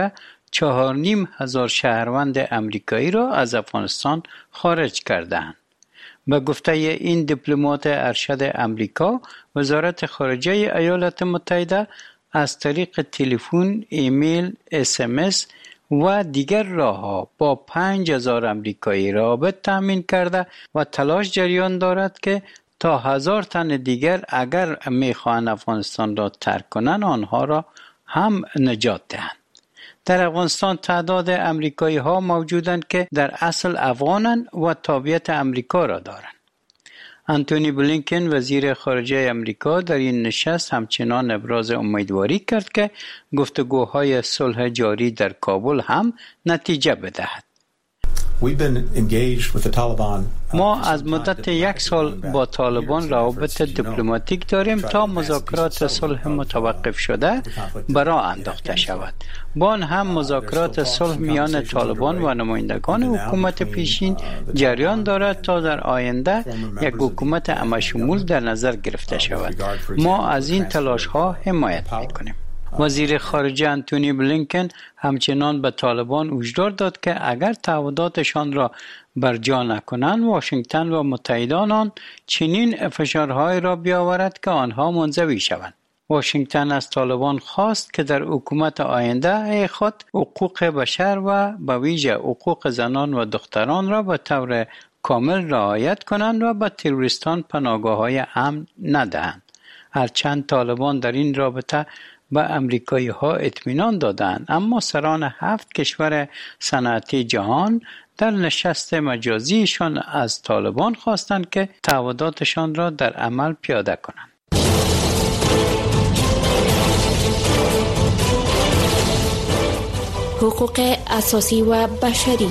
چهار نیم هزار شهروند امریکایی را از افغانستان خارج کردند. به گفته این دیپلمات ارشد امریکا، وزارت خارجه ایالات متحده از طریق تلفن، ایمیل، اس ام اس و دیگر راه‌ها با پنج هزار امریکایی رابط تامین کرده و تلاش جریان دارد که تا هزار تن دیگر اگر میخواهند افغانستان را ترک کنند آنها را هم نجات دهند. در افغانستان تعداد امریکایی ها موجودند که در اصل افغانند و تابعیت امریکا را دارند. انتونی بلینکن وزیر خارجه امریکا در این نشست همچنان ابراز امیدواری کرد که گفتگوهای صلح جاری در کابل هم نتیجه بدهد. ما از مدت یک سال با طالبان روابط دیپلماتیک داریم تا مذاکرات صلح متوقف شده برا انداخته شود. با آن هم مذاکرات صلح میان طالبان و نمایندگان حکومت پیشین جریان دارد تا در آینده یک حکومت همه‌شمول در نظر گرفته شود. ما از این تلاش ها حمایت میکنیم. وزیر خارجه انتونی بلینکن همچنان به طالبان هشدار داد که اگر تعهداتشان را برجا نکنند واشنگتن و متحدان آن چنین فشارهای را بیاورد که آنها منزوی شوند. واشنگتن از طالبان خواست که در حکومت آینده خود حقوق بشر و به ویژه حقوق زنان و دختران را به طور کامل رعایت کنند و به تروریستان پناهگاه‌های امن ندهند. هرچند طالبان در این رابطه به امریکایی ها اطمینان دادند، اما سران هفت کشور صنعتی جهان در نشست مجازیشان از طالبان خواستند که تعهداتشان را در عمل پیاده کنند. حقوق اساسی و بشری.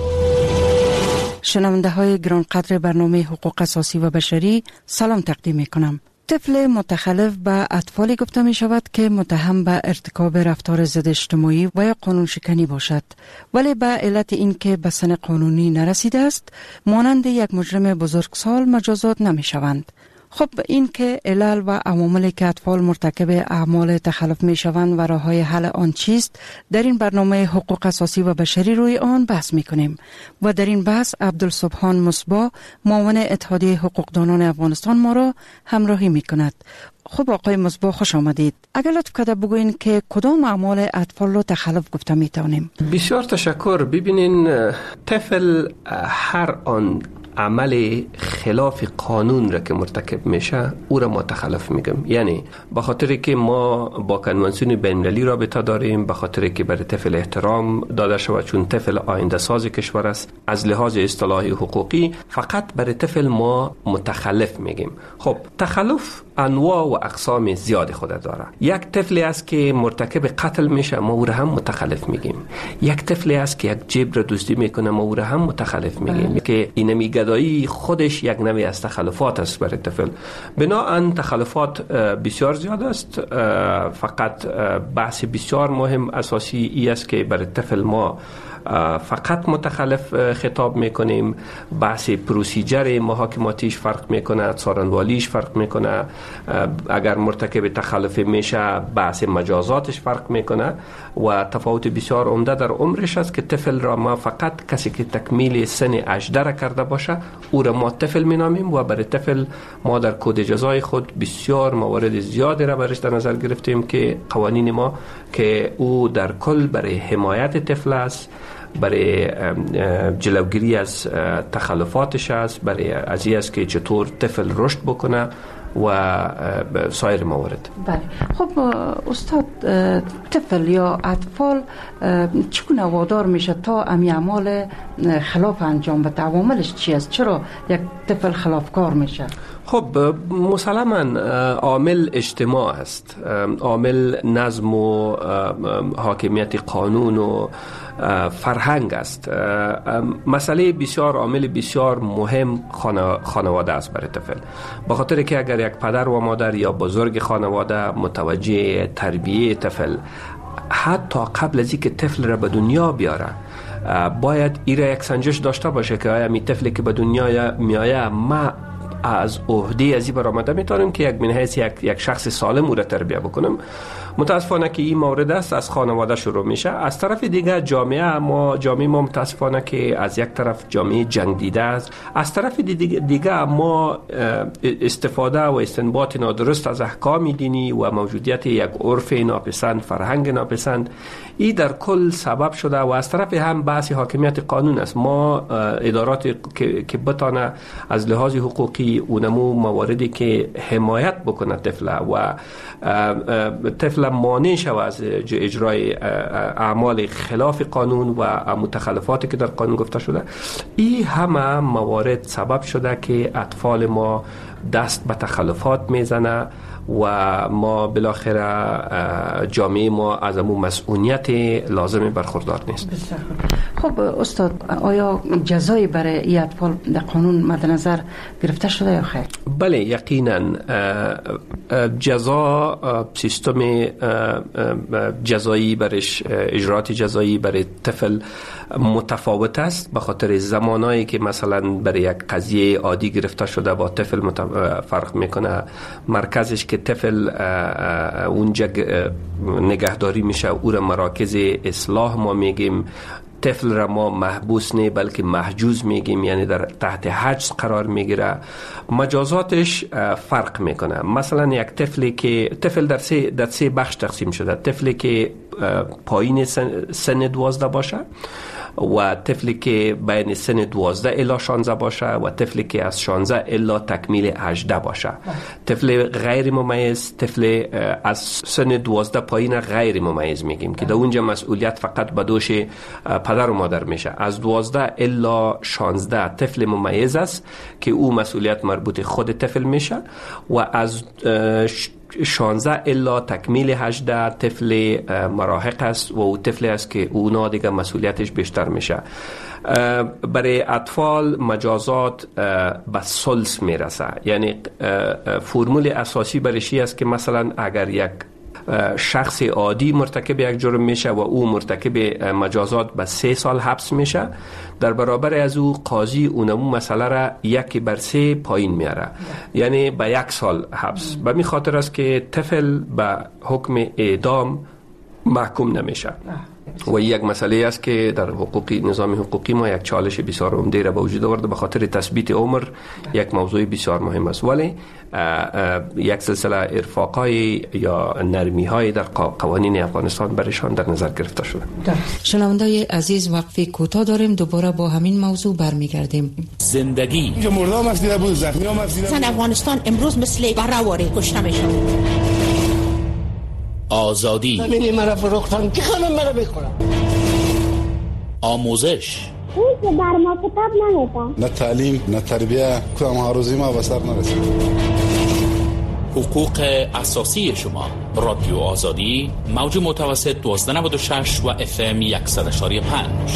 شنونده های گرانقدر برنامه حقوق اساسی و بشری، سلام تقدیم می کنم. طفل متخلف به اطفالی گفته می شود که متهم به ارتکاب رفتار ضد اجتماعی و یا قانون شکنی باشد، ولی به علت اینکه به سن قانونی نرسیده است مانند یک مجرم بزرگسال مجازات نمی شوند. خب این که علل و عواملی که اطفال مرتکب اعمال تخلف می شوند و راه‌های حل آن چیست، در این برنامه حقوق اساسی و بشری روی آن بحث می کنیم و در این بحث عبدالسبحان مصباح معاون اتحادیه حقوقدانان افغانستان ما را همراهی می کند. خب آقای مصباح خوش آمدید. اگر لطف کرده بگوین که کدام اعمال اطفال را تخلف گفته می توانیم؟ بسیار تشکر. ببینین، طفل هر آن عمل خلاف قانون را که مرتکب میشه او را ما تخلف میگم. یعنی به خاطر که ما با کنوانسیون بین‌المللی رابطه داریم، به خاطر که برای طفل احترام داده شود چون طفل آینده ساز کشور است، از لحاظ اصطلاحی حقوقی فقط برای طفل ما متخلف میگیم. خب تخلف انواع و اقسام زیاد خود داره. یک طفلی است که مرتکب قتل میشه، ما او را هم متخلف میگیم. یک طفلی است که یک جیب را دزدی میکنه، ما او را هم متخلف میگیم. که این میگدایی خودش یک نوع از تخلفات است برای طفل. بنابراین تخلفات بسیار زیاد است. فقط بحث بسیار مهم اساسی ای است که برای طفل ما فقط متخلف خطاب میکنیم. بحث پروسیجر محاکماتیش فرق میکنه، څارنوالیش فرق میکنه. اگر مرتکب تخلف میشه بحث مجازاتش فرق میکنه و تفاوت بسیار عمده در عمرش است که طفل را ما فقط کسی که تکمیل سن هجده را کرده باشه او را ما طفل مینامیم و برای طفل ما در کد جزای خود بسیار موارد زیادی را برش در نظر گرفتیم که قوانین ما که او در کل برای حمایت طفل است، برای جلوگیری از تخلفاتش است، برای از این است که چطور طفل رشد بکنه و سایر موارد. بله. خب استاد، طفل یا اطفال چگونه وادار میشه تا امی اعمال خلاف انجام بده؟ عواملش چی است؟ چرا یک طفل خلافکار میشه؟ خب مسلماً عامل اجتماع است، عامل نظم و حاکمیت قانون و فرهنگ است. مسئله بسیار عامل بسیار مهم خانواده است برای طفل، به خاطر که اگر یک پدر و مادر یا بزرگ خانواده متوجه تربیه طفل حتی قبل از اینکه طفل را به دنیا بیاره باید ایره یک سنجش داشته باشه که آیا می طفلی که به دنیا میآید ما از عهده ازی برآمده میتونم که یک من حیث یک یک شخص سالم او را تربیه بکنم. متاسفانه که این مورد است از خانواده شروع میشه. از طرف دیگه جامعه ما جامعه ما متاسفانه که از یک طرف جامعه جنگ دیده است، از طرف دیگه ما استفاده و استنباط نادرست از احکام دینی و موجودیت یک عرف ناپسند، فرهنگ ناپسند، این در کل سبب شده و از طرف هم بحث حاکمیت قانون است. ما ادارات که بتانه از لحاظ حقوقی اونمو مواردی که حمایت بکنه طفل و طفل مانع شود از اجرای اعمال خلاف قانون و متخلفاتی که در قانون گفته شده، این همه موارد سبب شده که اطفال ما دست به تخلفات میزنه و ما بالاخره جامعه ما از امون مسئولیت لازم برخوردار نیست. خب استاد، آیا جزایی برای این اطفال در قانون مد نظر گرفته شده یا خیر؟ بله یقینا جزا، سیستم جزایی برش، اجرات جزایی برای طفل متفاوت است به خاطر زمانایی که مثلا برای یک قضیه عادی گرفته شده با طفل فرق میکنه. مرکزش که طفل اونجا نگهداری میشه او را مراکز اصلاح ما میگیم. طفل را ما محبوس نه بلکه محجوز میگیم، یعنی در تحت حجز قرار میگیره. مجازاتش فرق میکنه. مثلا یک طفلی که طفل در سه در سه بخش تقسیم شده: طفلی که پایین سن, سن دوازده باشه و طفلی که بین سن دوازده الی شانزده باشه و طفلی که از شانزده الی تکمیل هجده باشه. طفل غیر ممیز، طفل از سن دوازده پایین غیر ممیز میگیم که در اونجا مسئولیت فقط به دوش پدر و مادر میشه. از دوازده الی شانزده طفل ممیز است که او مسئولیت مربوط خود طفل میشه و از شانزده الا تکمیل هجده طفل مراهق است و او طفلی است که اونا دیگه مسئولیتش بیشتر میشه. برای اطفال مجازات به ثلث میرسه، یعنی فرمول اساسی برشی است که مثلا اگر یک شخص عادی مرتکب یک جرم میشه و او مرتکب مجازات به سه سال حبس میشه، در برابر از او قاضی اونمو مسئله را یک بر سه پایین میاره، یعنی به یک سال حبس. به می خاطر است که طفل به حکم اعدام محکوم نمیشه و یک مسئله است که در حقوقی نظام حقوقی ما یک چالش بسیار عمده را به وجود آورده به خاطر تثبیت عمر. یک موضوع بسیار مهم است، ولی یک سلسله ارفاقای یا نرمی های در قوانین افغانستان برشان در نظر گرفته شده. شنوندای عزیز، وقفه کوتاه داریم، دوباره با همین موضوع برمیگردیم. زندگی مردم مسئله بود، زخمی ها مسئله. افغانستان امروز مثل برآوره کشته میشه. آزادی همینی مرا فروختن که خانم مرا بخورم. آموزش اون که بر ما کتاب نمیدن، نه تعلیم نه تربیه، کدام ها روزی ما به سر نرسید. حقوق اساسی شما. رادیو آزادی موج متوسط دوازده نود و شش و اف ام صد و پنج.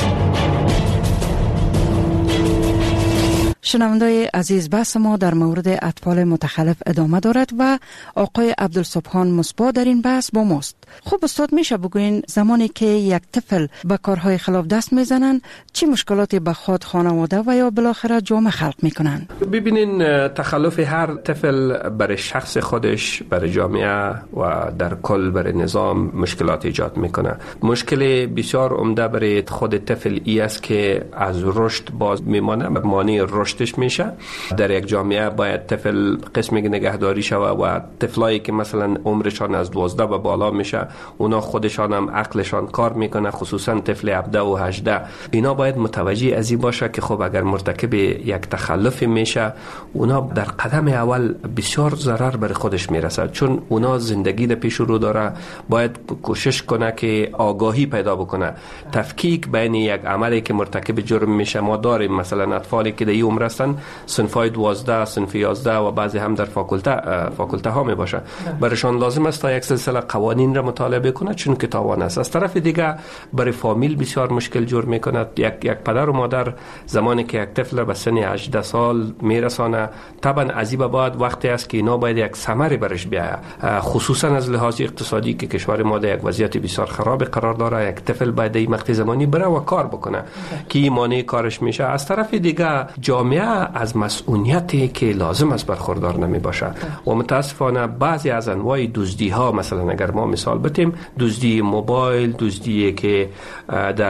شنوندای عزیز، بحث ما در مورد اطفال متخلف ادامه دارد و آقای عبدالسبحان مصباح در این بحث با ماست. خب استاد، میشه بگوین زمانی که یک طفل به کارهای خلاف دست میزنن چی مشکلاتی به خود، خانواده و یا بالاخره جامعه خلق میکنن؟ ببینین، تخلف هر طفل برای شخص خودش، برای جامعه و در کل برای نظام مشکلات ایجاد میکنه. مشکل بسیار عمده برای خود طفل ای است که از رشد باز میمانه، مانع رشدش میشه. در یک جامعه باید طفل قسمی نگهداری شوه و طفلایی که مثلا عمرشان از دوازده به بالا میشه، اونا خودشان هم عقلشان کار میکنه، خصوصا طفل هفده و هجده. اینا باید متوجه از این باشه که خب اگر مرتکب یک تخلف میشه، اونا در قدم اول بسیار ضرر بر خودش میرسه، چون اونا زندگی در پیش رو داره. باید کوشش کنه که آگاهی پیدا بکنه، تفکیک بین یک عملی که مرتکب جرم میشه. ما داریم مثلا اطفالی که در این عمر هستن، صنفای دوازده، صنف یازده و بعضی هم در فاکولته فاکولته ها می باشه. برایشان لازم است تا یک سلسله قوانین را مطالعه کنه، چون که تاوان است. از طرف دیگه برای فامیل بسیار مشکل جور میکنه. یک یک پدر و مادر زمانی که یک طفل به سن هجده سال میرسانه، طبعا از این به بعد وقتی است که اینا باید یک ثمری برش بیاید، خصوصا از لحاظ اقتصادی که کشور ما در یک وضعیت بسیار خراب قرار داره. یک طفل باید این مقطع زمانی بره و کار بکنه که این مانع کارش میشه. از طرف دیگه جامعه جامعه از مسئولیتی که لازم است برخوردار نمی باشه و متاسفانه بعضی از انواع دزدی ها، مثلا اگر ما مثال بتیم دزدی موبایل، دزدی که در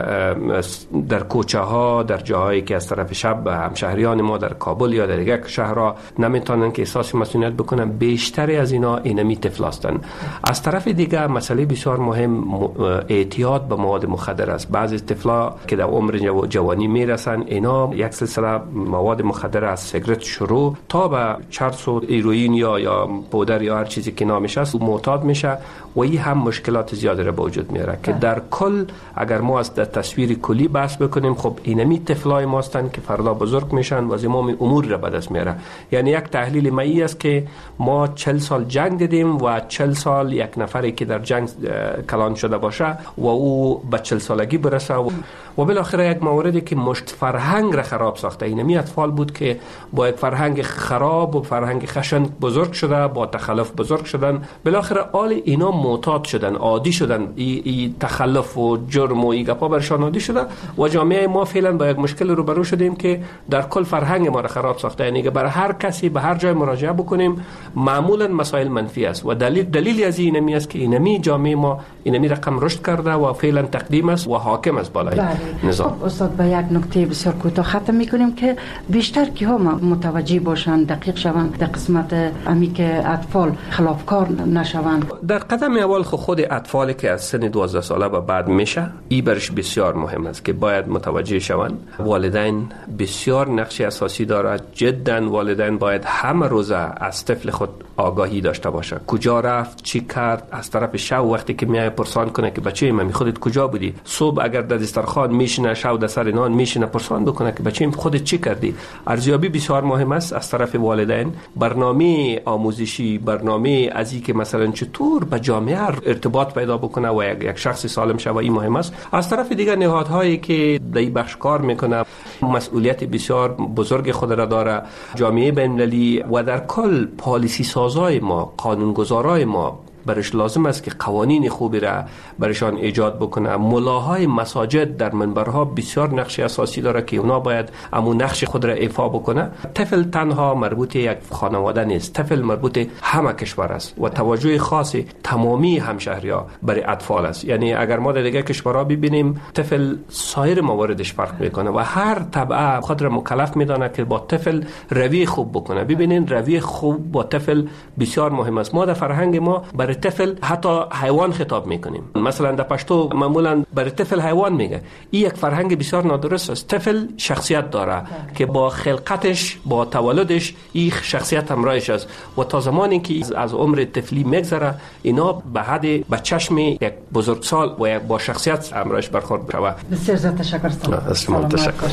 در کوچه ها، در جاهایی که از طرف شب همشهریان ما در کابل یا در یک شهرها نمیتونن که احساس مسئولیت بکنن، بیشتری از اینا اینمی طفل هستند. از طرف دیگه مسئله بسیار مهم اعتیاد به مواد مخدر است. بعضی طفلا که در عمر جوانی میرسن، اینا یک سلسله مواد مخدر از سیگرت شروع تا به چرس و هیروئین یا یا پودر یا هر چیزی که نامش است معتاد میشه و این هم مشکلات زیادی را به وجود میاره که در کل اگر ما از تصویر کلی بحث بکنیم، خب اینمی طفلای ما هستند که فردا بزرگ میشن و زمام امور را به دست میاره. یعنی یک تحلیل مایی است که ما چهل سال جنگ دیدیم و چهل سال یک نفری که در جنگ کلان شده باشه و او به چهل سالگی برسه و, و بالاخره یک موردی که مشت فرهنگ را خراب ساخته. اینمی اطفال بود که با یک فرهنگ خراب و فرهنگ خشن بزرگ شده، با تخلف بزرگ شدن، بالاخره آل اینا معتاد شدن، عادی شدن، ای, ای تخلف و جرم و ای گپا برشان عادی شده و جامعه ما فعلا با یک مشکل روبرو شدیم که در کل فرهنگ ما را خراب ساخته. یعنی که برای هر کسی به هر جای مراجعه بکنیم معمولا مسائل منفی است و دلیل دلیلی از این اینمی است که اینمی جامعه ما اینمی رقم رشد کرده و فعلا تقدیم است و حاکم است بالای نظام. خب استاد به یک نکته بسیار کوتاه ختم میکنیم که بیشتر کیها متوجه باشند، دقیق شوند در قسمت امی که اطفال خلافکار نشوند؟ در قدم اول خود اطفالی که از سن دوازده ساله به بعد میشه، این برش بسیار مهم است که باید متوجه شوند. والدین بسیار نقش اساسی دارد. جدا والدین باید همه روزه از طفل خود آگاهی داشته باشه. کجا رفت، چی کرد، از طرف شب وقتی که میای پرسان کنه که بچه من خودت کجا بودی، صبح اگر در دسترخوان میشینه، شب در سر نان میشینه، پرسان بکنه که بچه خودت چی کردی. ارزیابی بسیار مهم است از طرف والدین. برنامه آموزشی، برنامه از این که مثلا چطور با جامعه ارتباط پیدا بکنه و یک شخص سالم شوه، این مهم است. از طرف دیگر نهادهایی که در این بخش کار میکنه مسئولیت بسیار بزرگ خود را داره. جامعه بین‌المللی و در کل پالیسی سازای ما، قانونگذارای ما برش لازم است که قوانین خوبی را برشان ایجاد بکنه. ملاهای مساجد در منبرها بسیار نقش اساسی داره که اونا باید امون نقش خود را ایفا بکنه. طفل تنها مربوط یک خانواده نیست، طفل مربوط همه کشور است و توجه خاصی تمامی همشهری‌ها برای اطفال است. یعنی اگر ما در دیگه کشورها ببینیم، طفل سایر مواردش فرق میکنه و هر طبقه خود را مکلف میدانه که با طفل روی خوب بکنه. ببینین روی خوب با طفل بسیار مهم است. ما در فرهنگ ما برای طفل حتی حیوان خطاب میکنیم. مثلا در پشتو معمولا برای طفل حیوان میگه. این یک فرهنگ بسیار نادرست است. طفل شخصیت داره که با خلقتش، با تولدش این شخصیت همراهش است و تا زمانی که از عمر طفلی میگذره، اینا به حد به چشم یک بزرگسال و یک با شخصیت همراهش برخورد بشه. بسیار زیاد تشکر استاد. تشکر.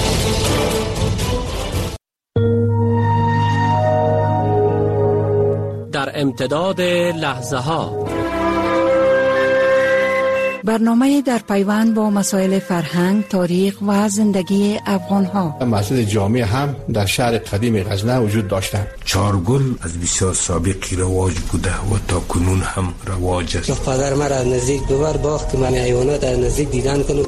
در امتداد لحظه ها برنامه در پیوند با مسائل فرهنگ، تاریخ و زندگی افغان ها. مسجد جامع هم در شهر قدیم غزنه وجود داشتند. چارگل از بسیار سابقی رواج بوده و تا کنون هم رواج است. پدر مرا از نزدیک ببر باغ که من حیوانات از نزدیک دیدن کنم.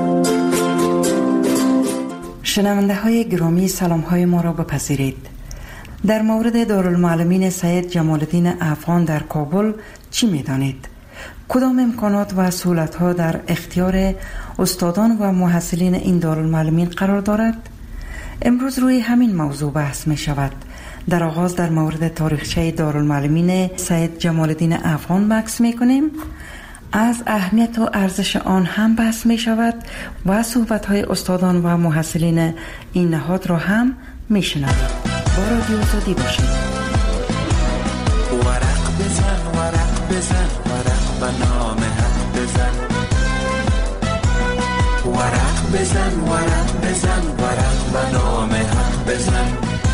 شنونده های گرامی، سلام های ما را بپذیرید. در مورد دارالمعلمین سید جمال الدین افغان در کابل چی می دانید؟ کدام امکانات و سهولت‌ها در اختیار استادان و محصلین این دارالمعلمین قرار دارد؟ امروز روی همین موضوع بحث می شود. در آغاز در مورد تاریخچه دارالمعلمین سید جمال الدین افغان بحث می کنیم. از اهمیت و ارزش آن هم بحث می شود و صحبت‌های استادان و محصلین این نهاد را هم می شنویم. با رادیو آزادی باشید. ورق بزن ورق بزن ورق به نام حق بزن، ورق بزن ورق بزن ورق به نام حق بزن.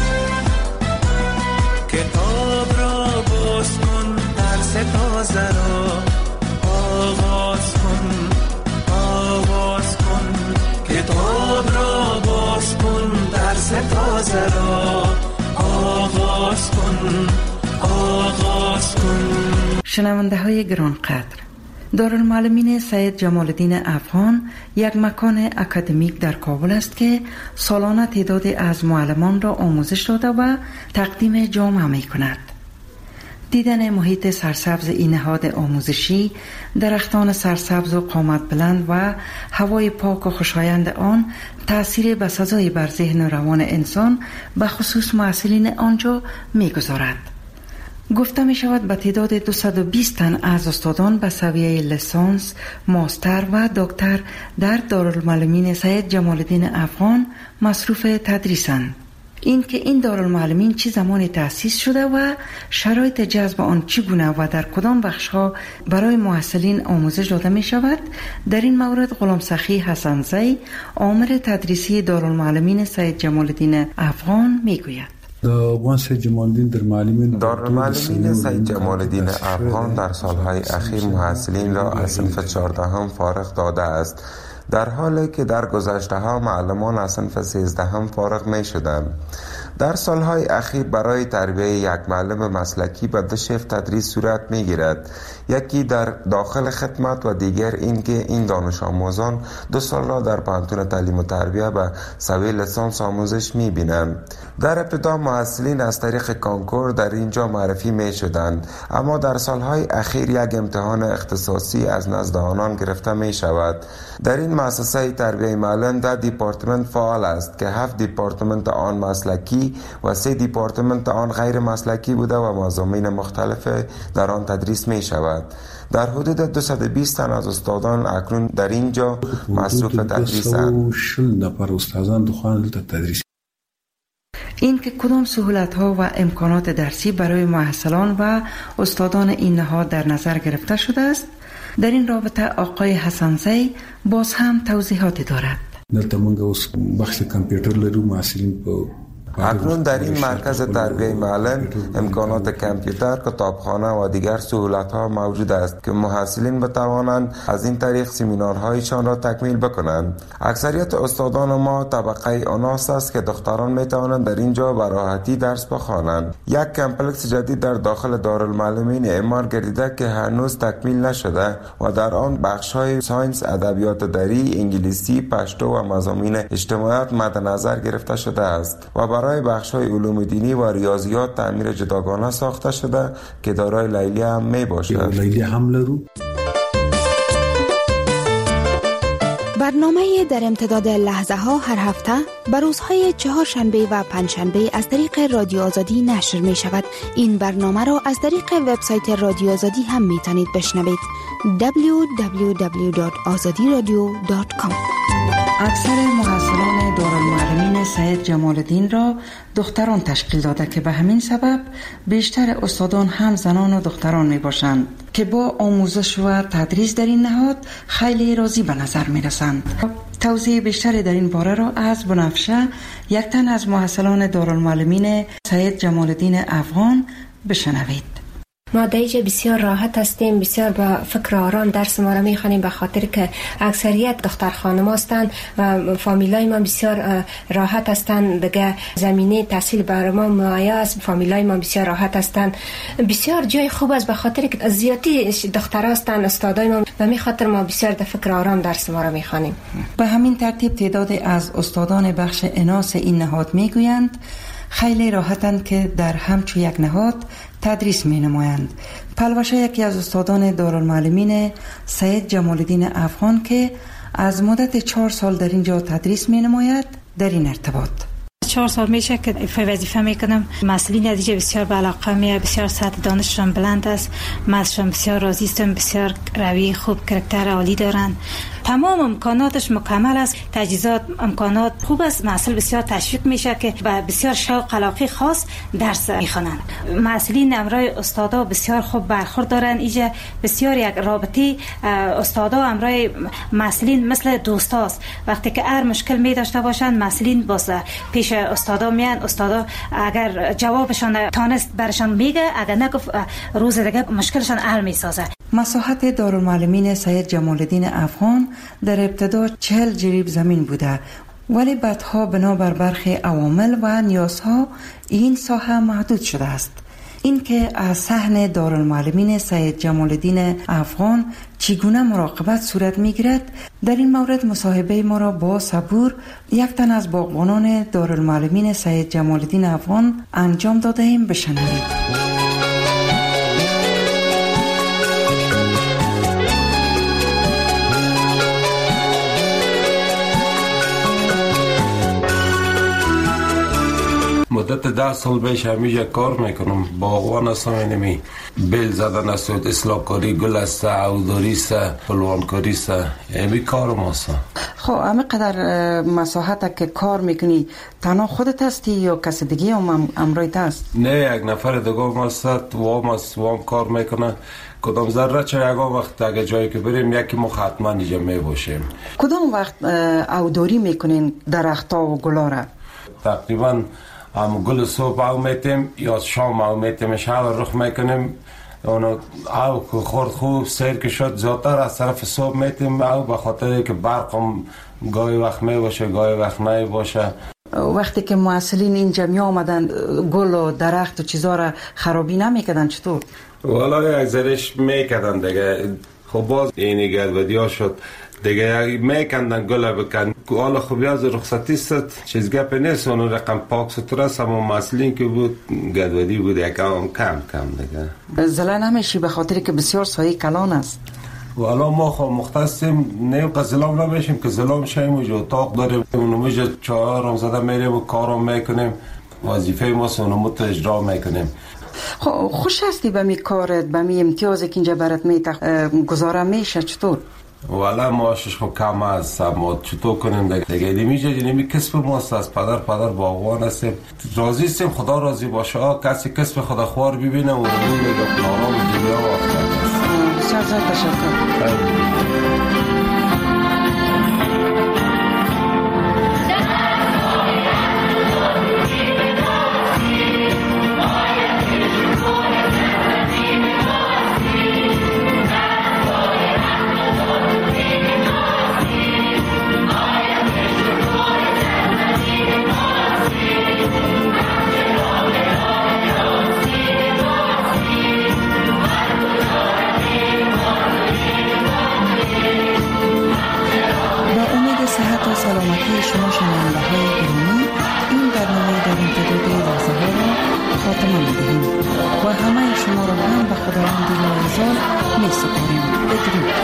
کتاب را باز کن، درس تازه را آغاز کن، آغاز کن. کتاب را باز کن، درس تازه را آغاز کن، آغاز کن. شنونده های گرانقدر، دارالمعلمین سید جمال الدین افغان یک مکان اکادمیک در کابل است که سالانه تعدادی از معلمان را آموزش داده و تقدیم جامعه می کند. دیدن محیط سرسبز این نهاد آموزشی، درختان سرسبز و قامت بلند و هوای پاک و خوشایند آن تأثیر بسزایی بر ذهن و روان انسان به خصوص محصلین آنجا می گذارد. گفته می شود به تعداد دویست و بیست تن از استادان به سویه لیسانس، ماستر و دکتر در دارالمعلمین سید جمال الدین افغان مصروف تدریسند. این که این دارالمعلمین چه زمانی تأسیس شده و شرایط جذب آن چگونه و در کدام بخش‌ها برای محصلین آموزش داده می شود، در این مورد غلام سخی حسنزی آمر تدریسی دارالمعلمین سید جمال الدین افغان می گوید. دارالمعلمین سید جمال الدین افغان در سالهای اخیر محصلین را از صنف چهاردهم فارغ داده است، در حالی که در گذشته ها معلمان از صنف سیزدهم فارغ می شدند. در سالهای اخیر برای تربیت یک معلم مسلکی به دو شیفت تدریس صورت می گیرد، یکی در داخل خدمت و دیگر این که این دانش آموزان دو سال را در پانتون تعلیم و تربیت به سوی لیسانس آموزش می بینند. در ابتدا محصلین از طریق کانکور در اینجا معرفی می شدند، اما در سالهای اخیر یک امتحان اختصاصی از نزد آنان گرفته می شود. در این مؤسسه تربیت معلم ده دیپارتمنت فعال است که هفت دیپارتمنت آن مسلکی و سه دیپارتمنت آن غیر مسلکی بوده و مضامین مختلف در آن تدریس می شود. در حدود دویست و بیست تن از استادان اکنون در اینجا مصروف تدریسند. این که کدام سهولت ها و امکانات درسی برای محصلان و استادان این نهاد در نظر گرفته شده است، در این رابطه آقای حسنزی باز هم توضیحاتی دارد. بخش کامپیوتر لرو محصلین اکنون در این مرکز تربیت معلم امکانات کامپیوتر، کتابخانه و دیگر سهولت‌ها موجود است که محصلین بتوانند از این طریق سمینارهایشان را تکمیل بکنند. اکثریت استادان ما طبقه آناس است که دختران میتوانند در اینجا به راحتی درس بخوانند. یک کمپلکس جدید در داخل دارالمعلمین اعمار گردیده که هنوز تکمیل نشده و در آن بخش‌های ساینس، ادبیات دری، انگلیسی، پشتو و مضامین اجتماعیات مد نظر گرفته شده است و برای بخش‌های علوم دینی و ریاضیات تعمیر جداگانه ساخته شده که دارای لیلی هم می باشد. لیلی هم لرو. برنامه در امتداد لحظه ها هر هفته بر روزهای چهارشنبه و پنجشنبه از طریق رادیو آزادی نشر می شود. این برنامه را از طریق وبسایت رادیو آزادی هم می توانید بشنوید. دبلیو دبلیو دبلیو دات آزادی رادیو دات کام. اکثر محصلان دارالمعلمین سید جمال الدین را دختران تشکیل داده که به همین سبب بیشتر استادان هم زنان و دختران می باشند که با آموزش و تدریس در این نهاد خیلی راضی به نظر می رسند. توضیح بیشتری در این باره را از بنفشه، یک تن از محصلان دارالمعلمین سید جمال الدین افغان بشنوید. ما در اینجا بسیار راحت هستیم، بسیار با فکر آرام درس ما را میخوانیم، به خاطر که اکثریت دختر خانم هستند و فامیلای ما بسیار راحت هستند. دیگه زمینه تحصیل برای ما مهیا است، فامیلای ما بسیار راحت هستند. بسیار جای خوب است به خاطر که زیادی دختر هستند استادای ما، و می خاطر ما بسیار در فکر آرام درس ما را میخوانیم. به همین ترتیب تعدادی از استادان بخش اناث این نهاد میگویند خیلی راحتند که در همچو یک نهاد تدریس می نمایند. پلوشه یکی از استادان دارالمعلمین سید جمال الدین افغان که از مدت چهار سال در اینجا تدریس می نماید در این ارتباط. چهار سال میشه که وظیفه میکنم. مسئولین دیگه بسیار به علاقه میه، بسیار سطح دانششون بلند است، مازشون بسیار راضی هستم، بسیار روی خوب، کاراکتر عالی دارن، تمام امکاناتش مکمل است، تجهیزات امکانات خوب است. مسئول بسیار تشویق میشه که با بسیار شوق علاقه خاص درس میخوانند. مسئولین امرای استادا بسیار خوب برخورد دارن، اینجا بسیار یک رابطه استادا امرای مسئولین مثل دوستاست. وقتی که هر مشکل می داشته باشند مسئولین باز پیش استادا میان، استادا اگر جوابشان تانست برشان میگه، اگر نگفت روز دیگه مشکلشان حل میسازه. مساحت دارالمعلمین سید جمال الدین افغان در ابتدا چهل جریب زمین بوده، ولی بعدها بنابر برخی عوامل و نیازها این ساحه محدود شده است. این که از صحن دارالمعلمین سید جمال الدین افغان چگونه مراقبت صورت میگیرد؟ در این مورد مصاحبه ما را با صبور، یک تن از باغبانان دارالمعلمین سید جمال الدین افغان انجام داده ایم. بشنوید. مدت ده سال بیش همیشه کار میکنم. باغوان هستم. اینمی بیل زدن است، اصلاح کاری گل است، عوداری است، پلوان کاری است. اینمی کارم هست. خب همه قدر مساحت که کار میکنی تنها خودت هستی یا کسی دیگه هم امرایت هست؟ نه، یک نفر دیگه هم هست. وام است، وام کار میکنه. کدام ذره چه یکا وقت اگه جایی که بریم یکی ما حتما اینجا میباشیم. کدام وقت عوداری میکنین درختا و گلا را؟ تقریبا هم گل صبح او میتیم یا شام او میتیم، شب رخ میکنیم. اونو او خورد خوب سیر که شد زیادتر از طرف صبح میتیم. او به خاطر که برقم گاهی وقت میباشه گاهی وقت نمیباشه. وقتی که محصلین اینجا می آمدن گل و درخت و چیزا را خرابی نمیکردن چطور؟ والا یک ذرهش میکردن دیگه. خب باز اینی گدودی ها شد دیگه، میکندن گل بکن. حالا خوبی از رخصتی است، چیز گپ نیست. اون رقم پاک ستره است، اما مسئولین که بود گدودی بود یکم کم کم دیگه. زله نمیشی به خاطر که بسیار سایه کلان است؟ والا ما خب مختصیم نه که زلام نمیشیم که زلام شیم و اتاق داریم. اونموجه چهارم زده میریم و کارم میکنیم. وظیفه ما اونمو تو اجرا میکنیم. خب خوش هستی به می کارت، به می امتیازی که اینجا برات میتخ گذاره میشه چطور؟ والا معاشش خب کم است، ما چطور کنیم دیگه دیگه دیمیشه جنیمی کسب ماست. از پدر پدر باغوان هستیم، راضی هستیم. خدا راضی باشه. آه کسی کسب خدا خوار ببینه و اون میگه آرام دنیا و آخرت. بسیار زیاد تشکر. سلامتی شما شنونده های گرامی، این برنامه در امتداد لحظه ها را خاتمه می‌دهیم و همه شما را هم به خداوند لاعزال می‌سپاریم. بدرود.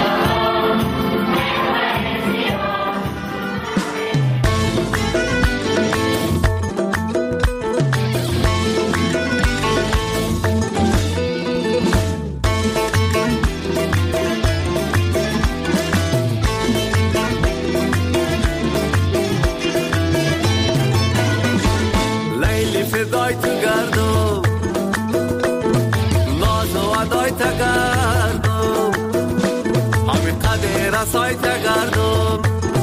فدای تو گردم ناز و ادای تو گردم همین قدر رسای تو گردم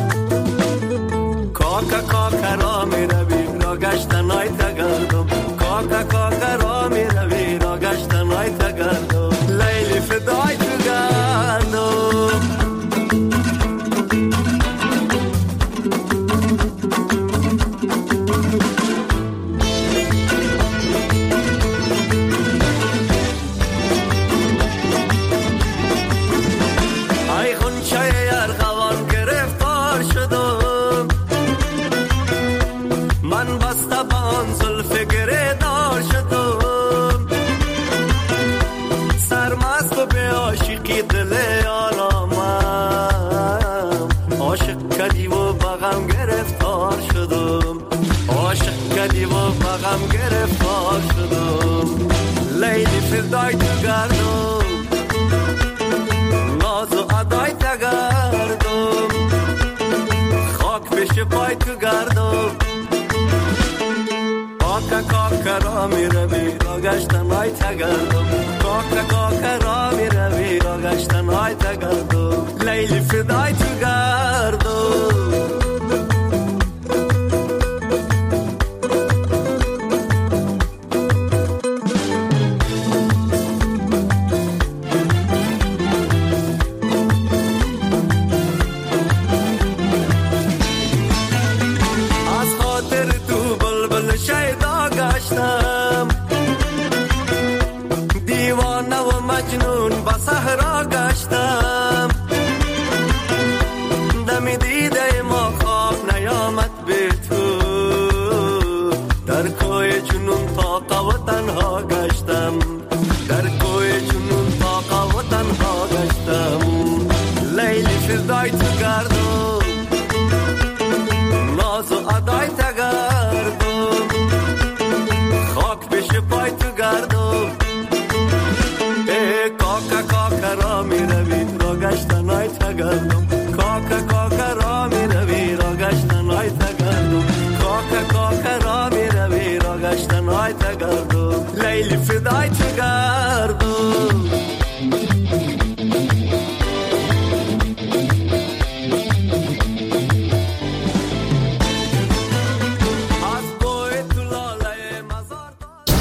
کاکا کاکا را می روی را گشتنای تو گردم کاکا کاکا را می روی را گشتنای تو گردم لیلی فدای تو گردم غم گرفتار شدم لیلی فدای تو گردم ناز و ادای تو گردم خاک پیش پای تو گردم کاکا کاکا را می روی را گشتن های تو گردم کاکا کاکا را می روی را گشتن های تو گردم لیلی فدای تو گردم دیوانه و مجنون به صحرا گشتم کوی جنون طاقه و تنها گشتم، در کوی جنون طاقه و تنها گشتم. لیلی فردای تو گردم، ناز و ادای تو گردم، خاک پیش پای تو گردم. ای کاکا کاکا را می روی را گشتن های تو گردم، کاکا کاکا را می روی را گشتن های تو گردم، کاکا کاکا را می روی را گشتن های تو گردم. لیلی فردای تو گردم.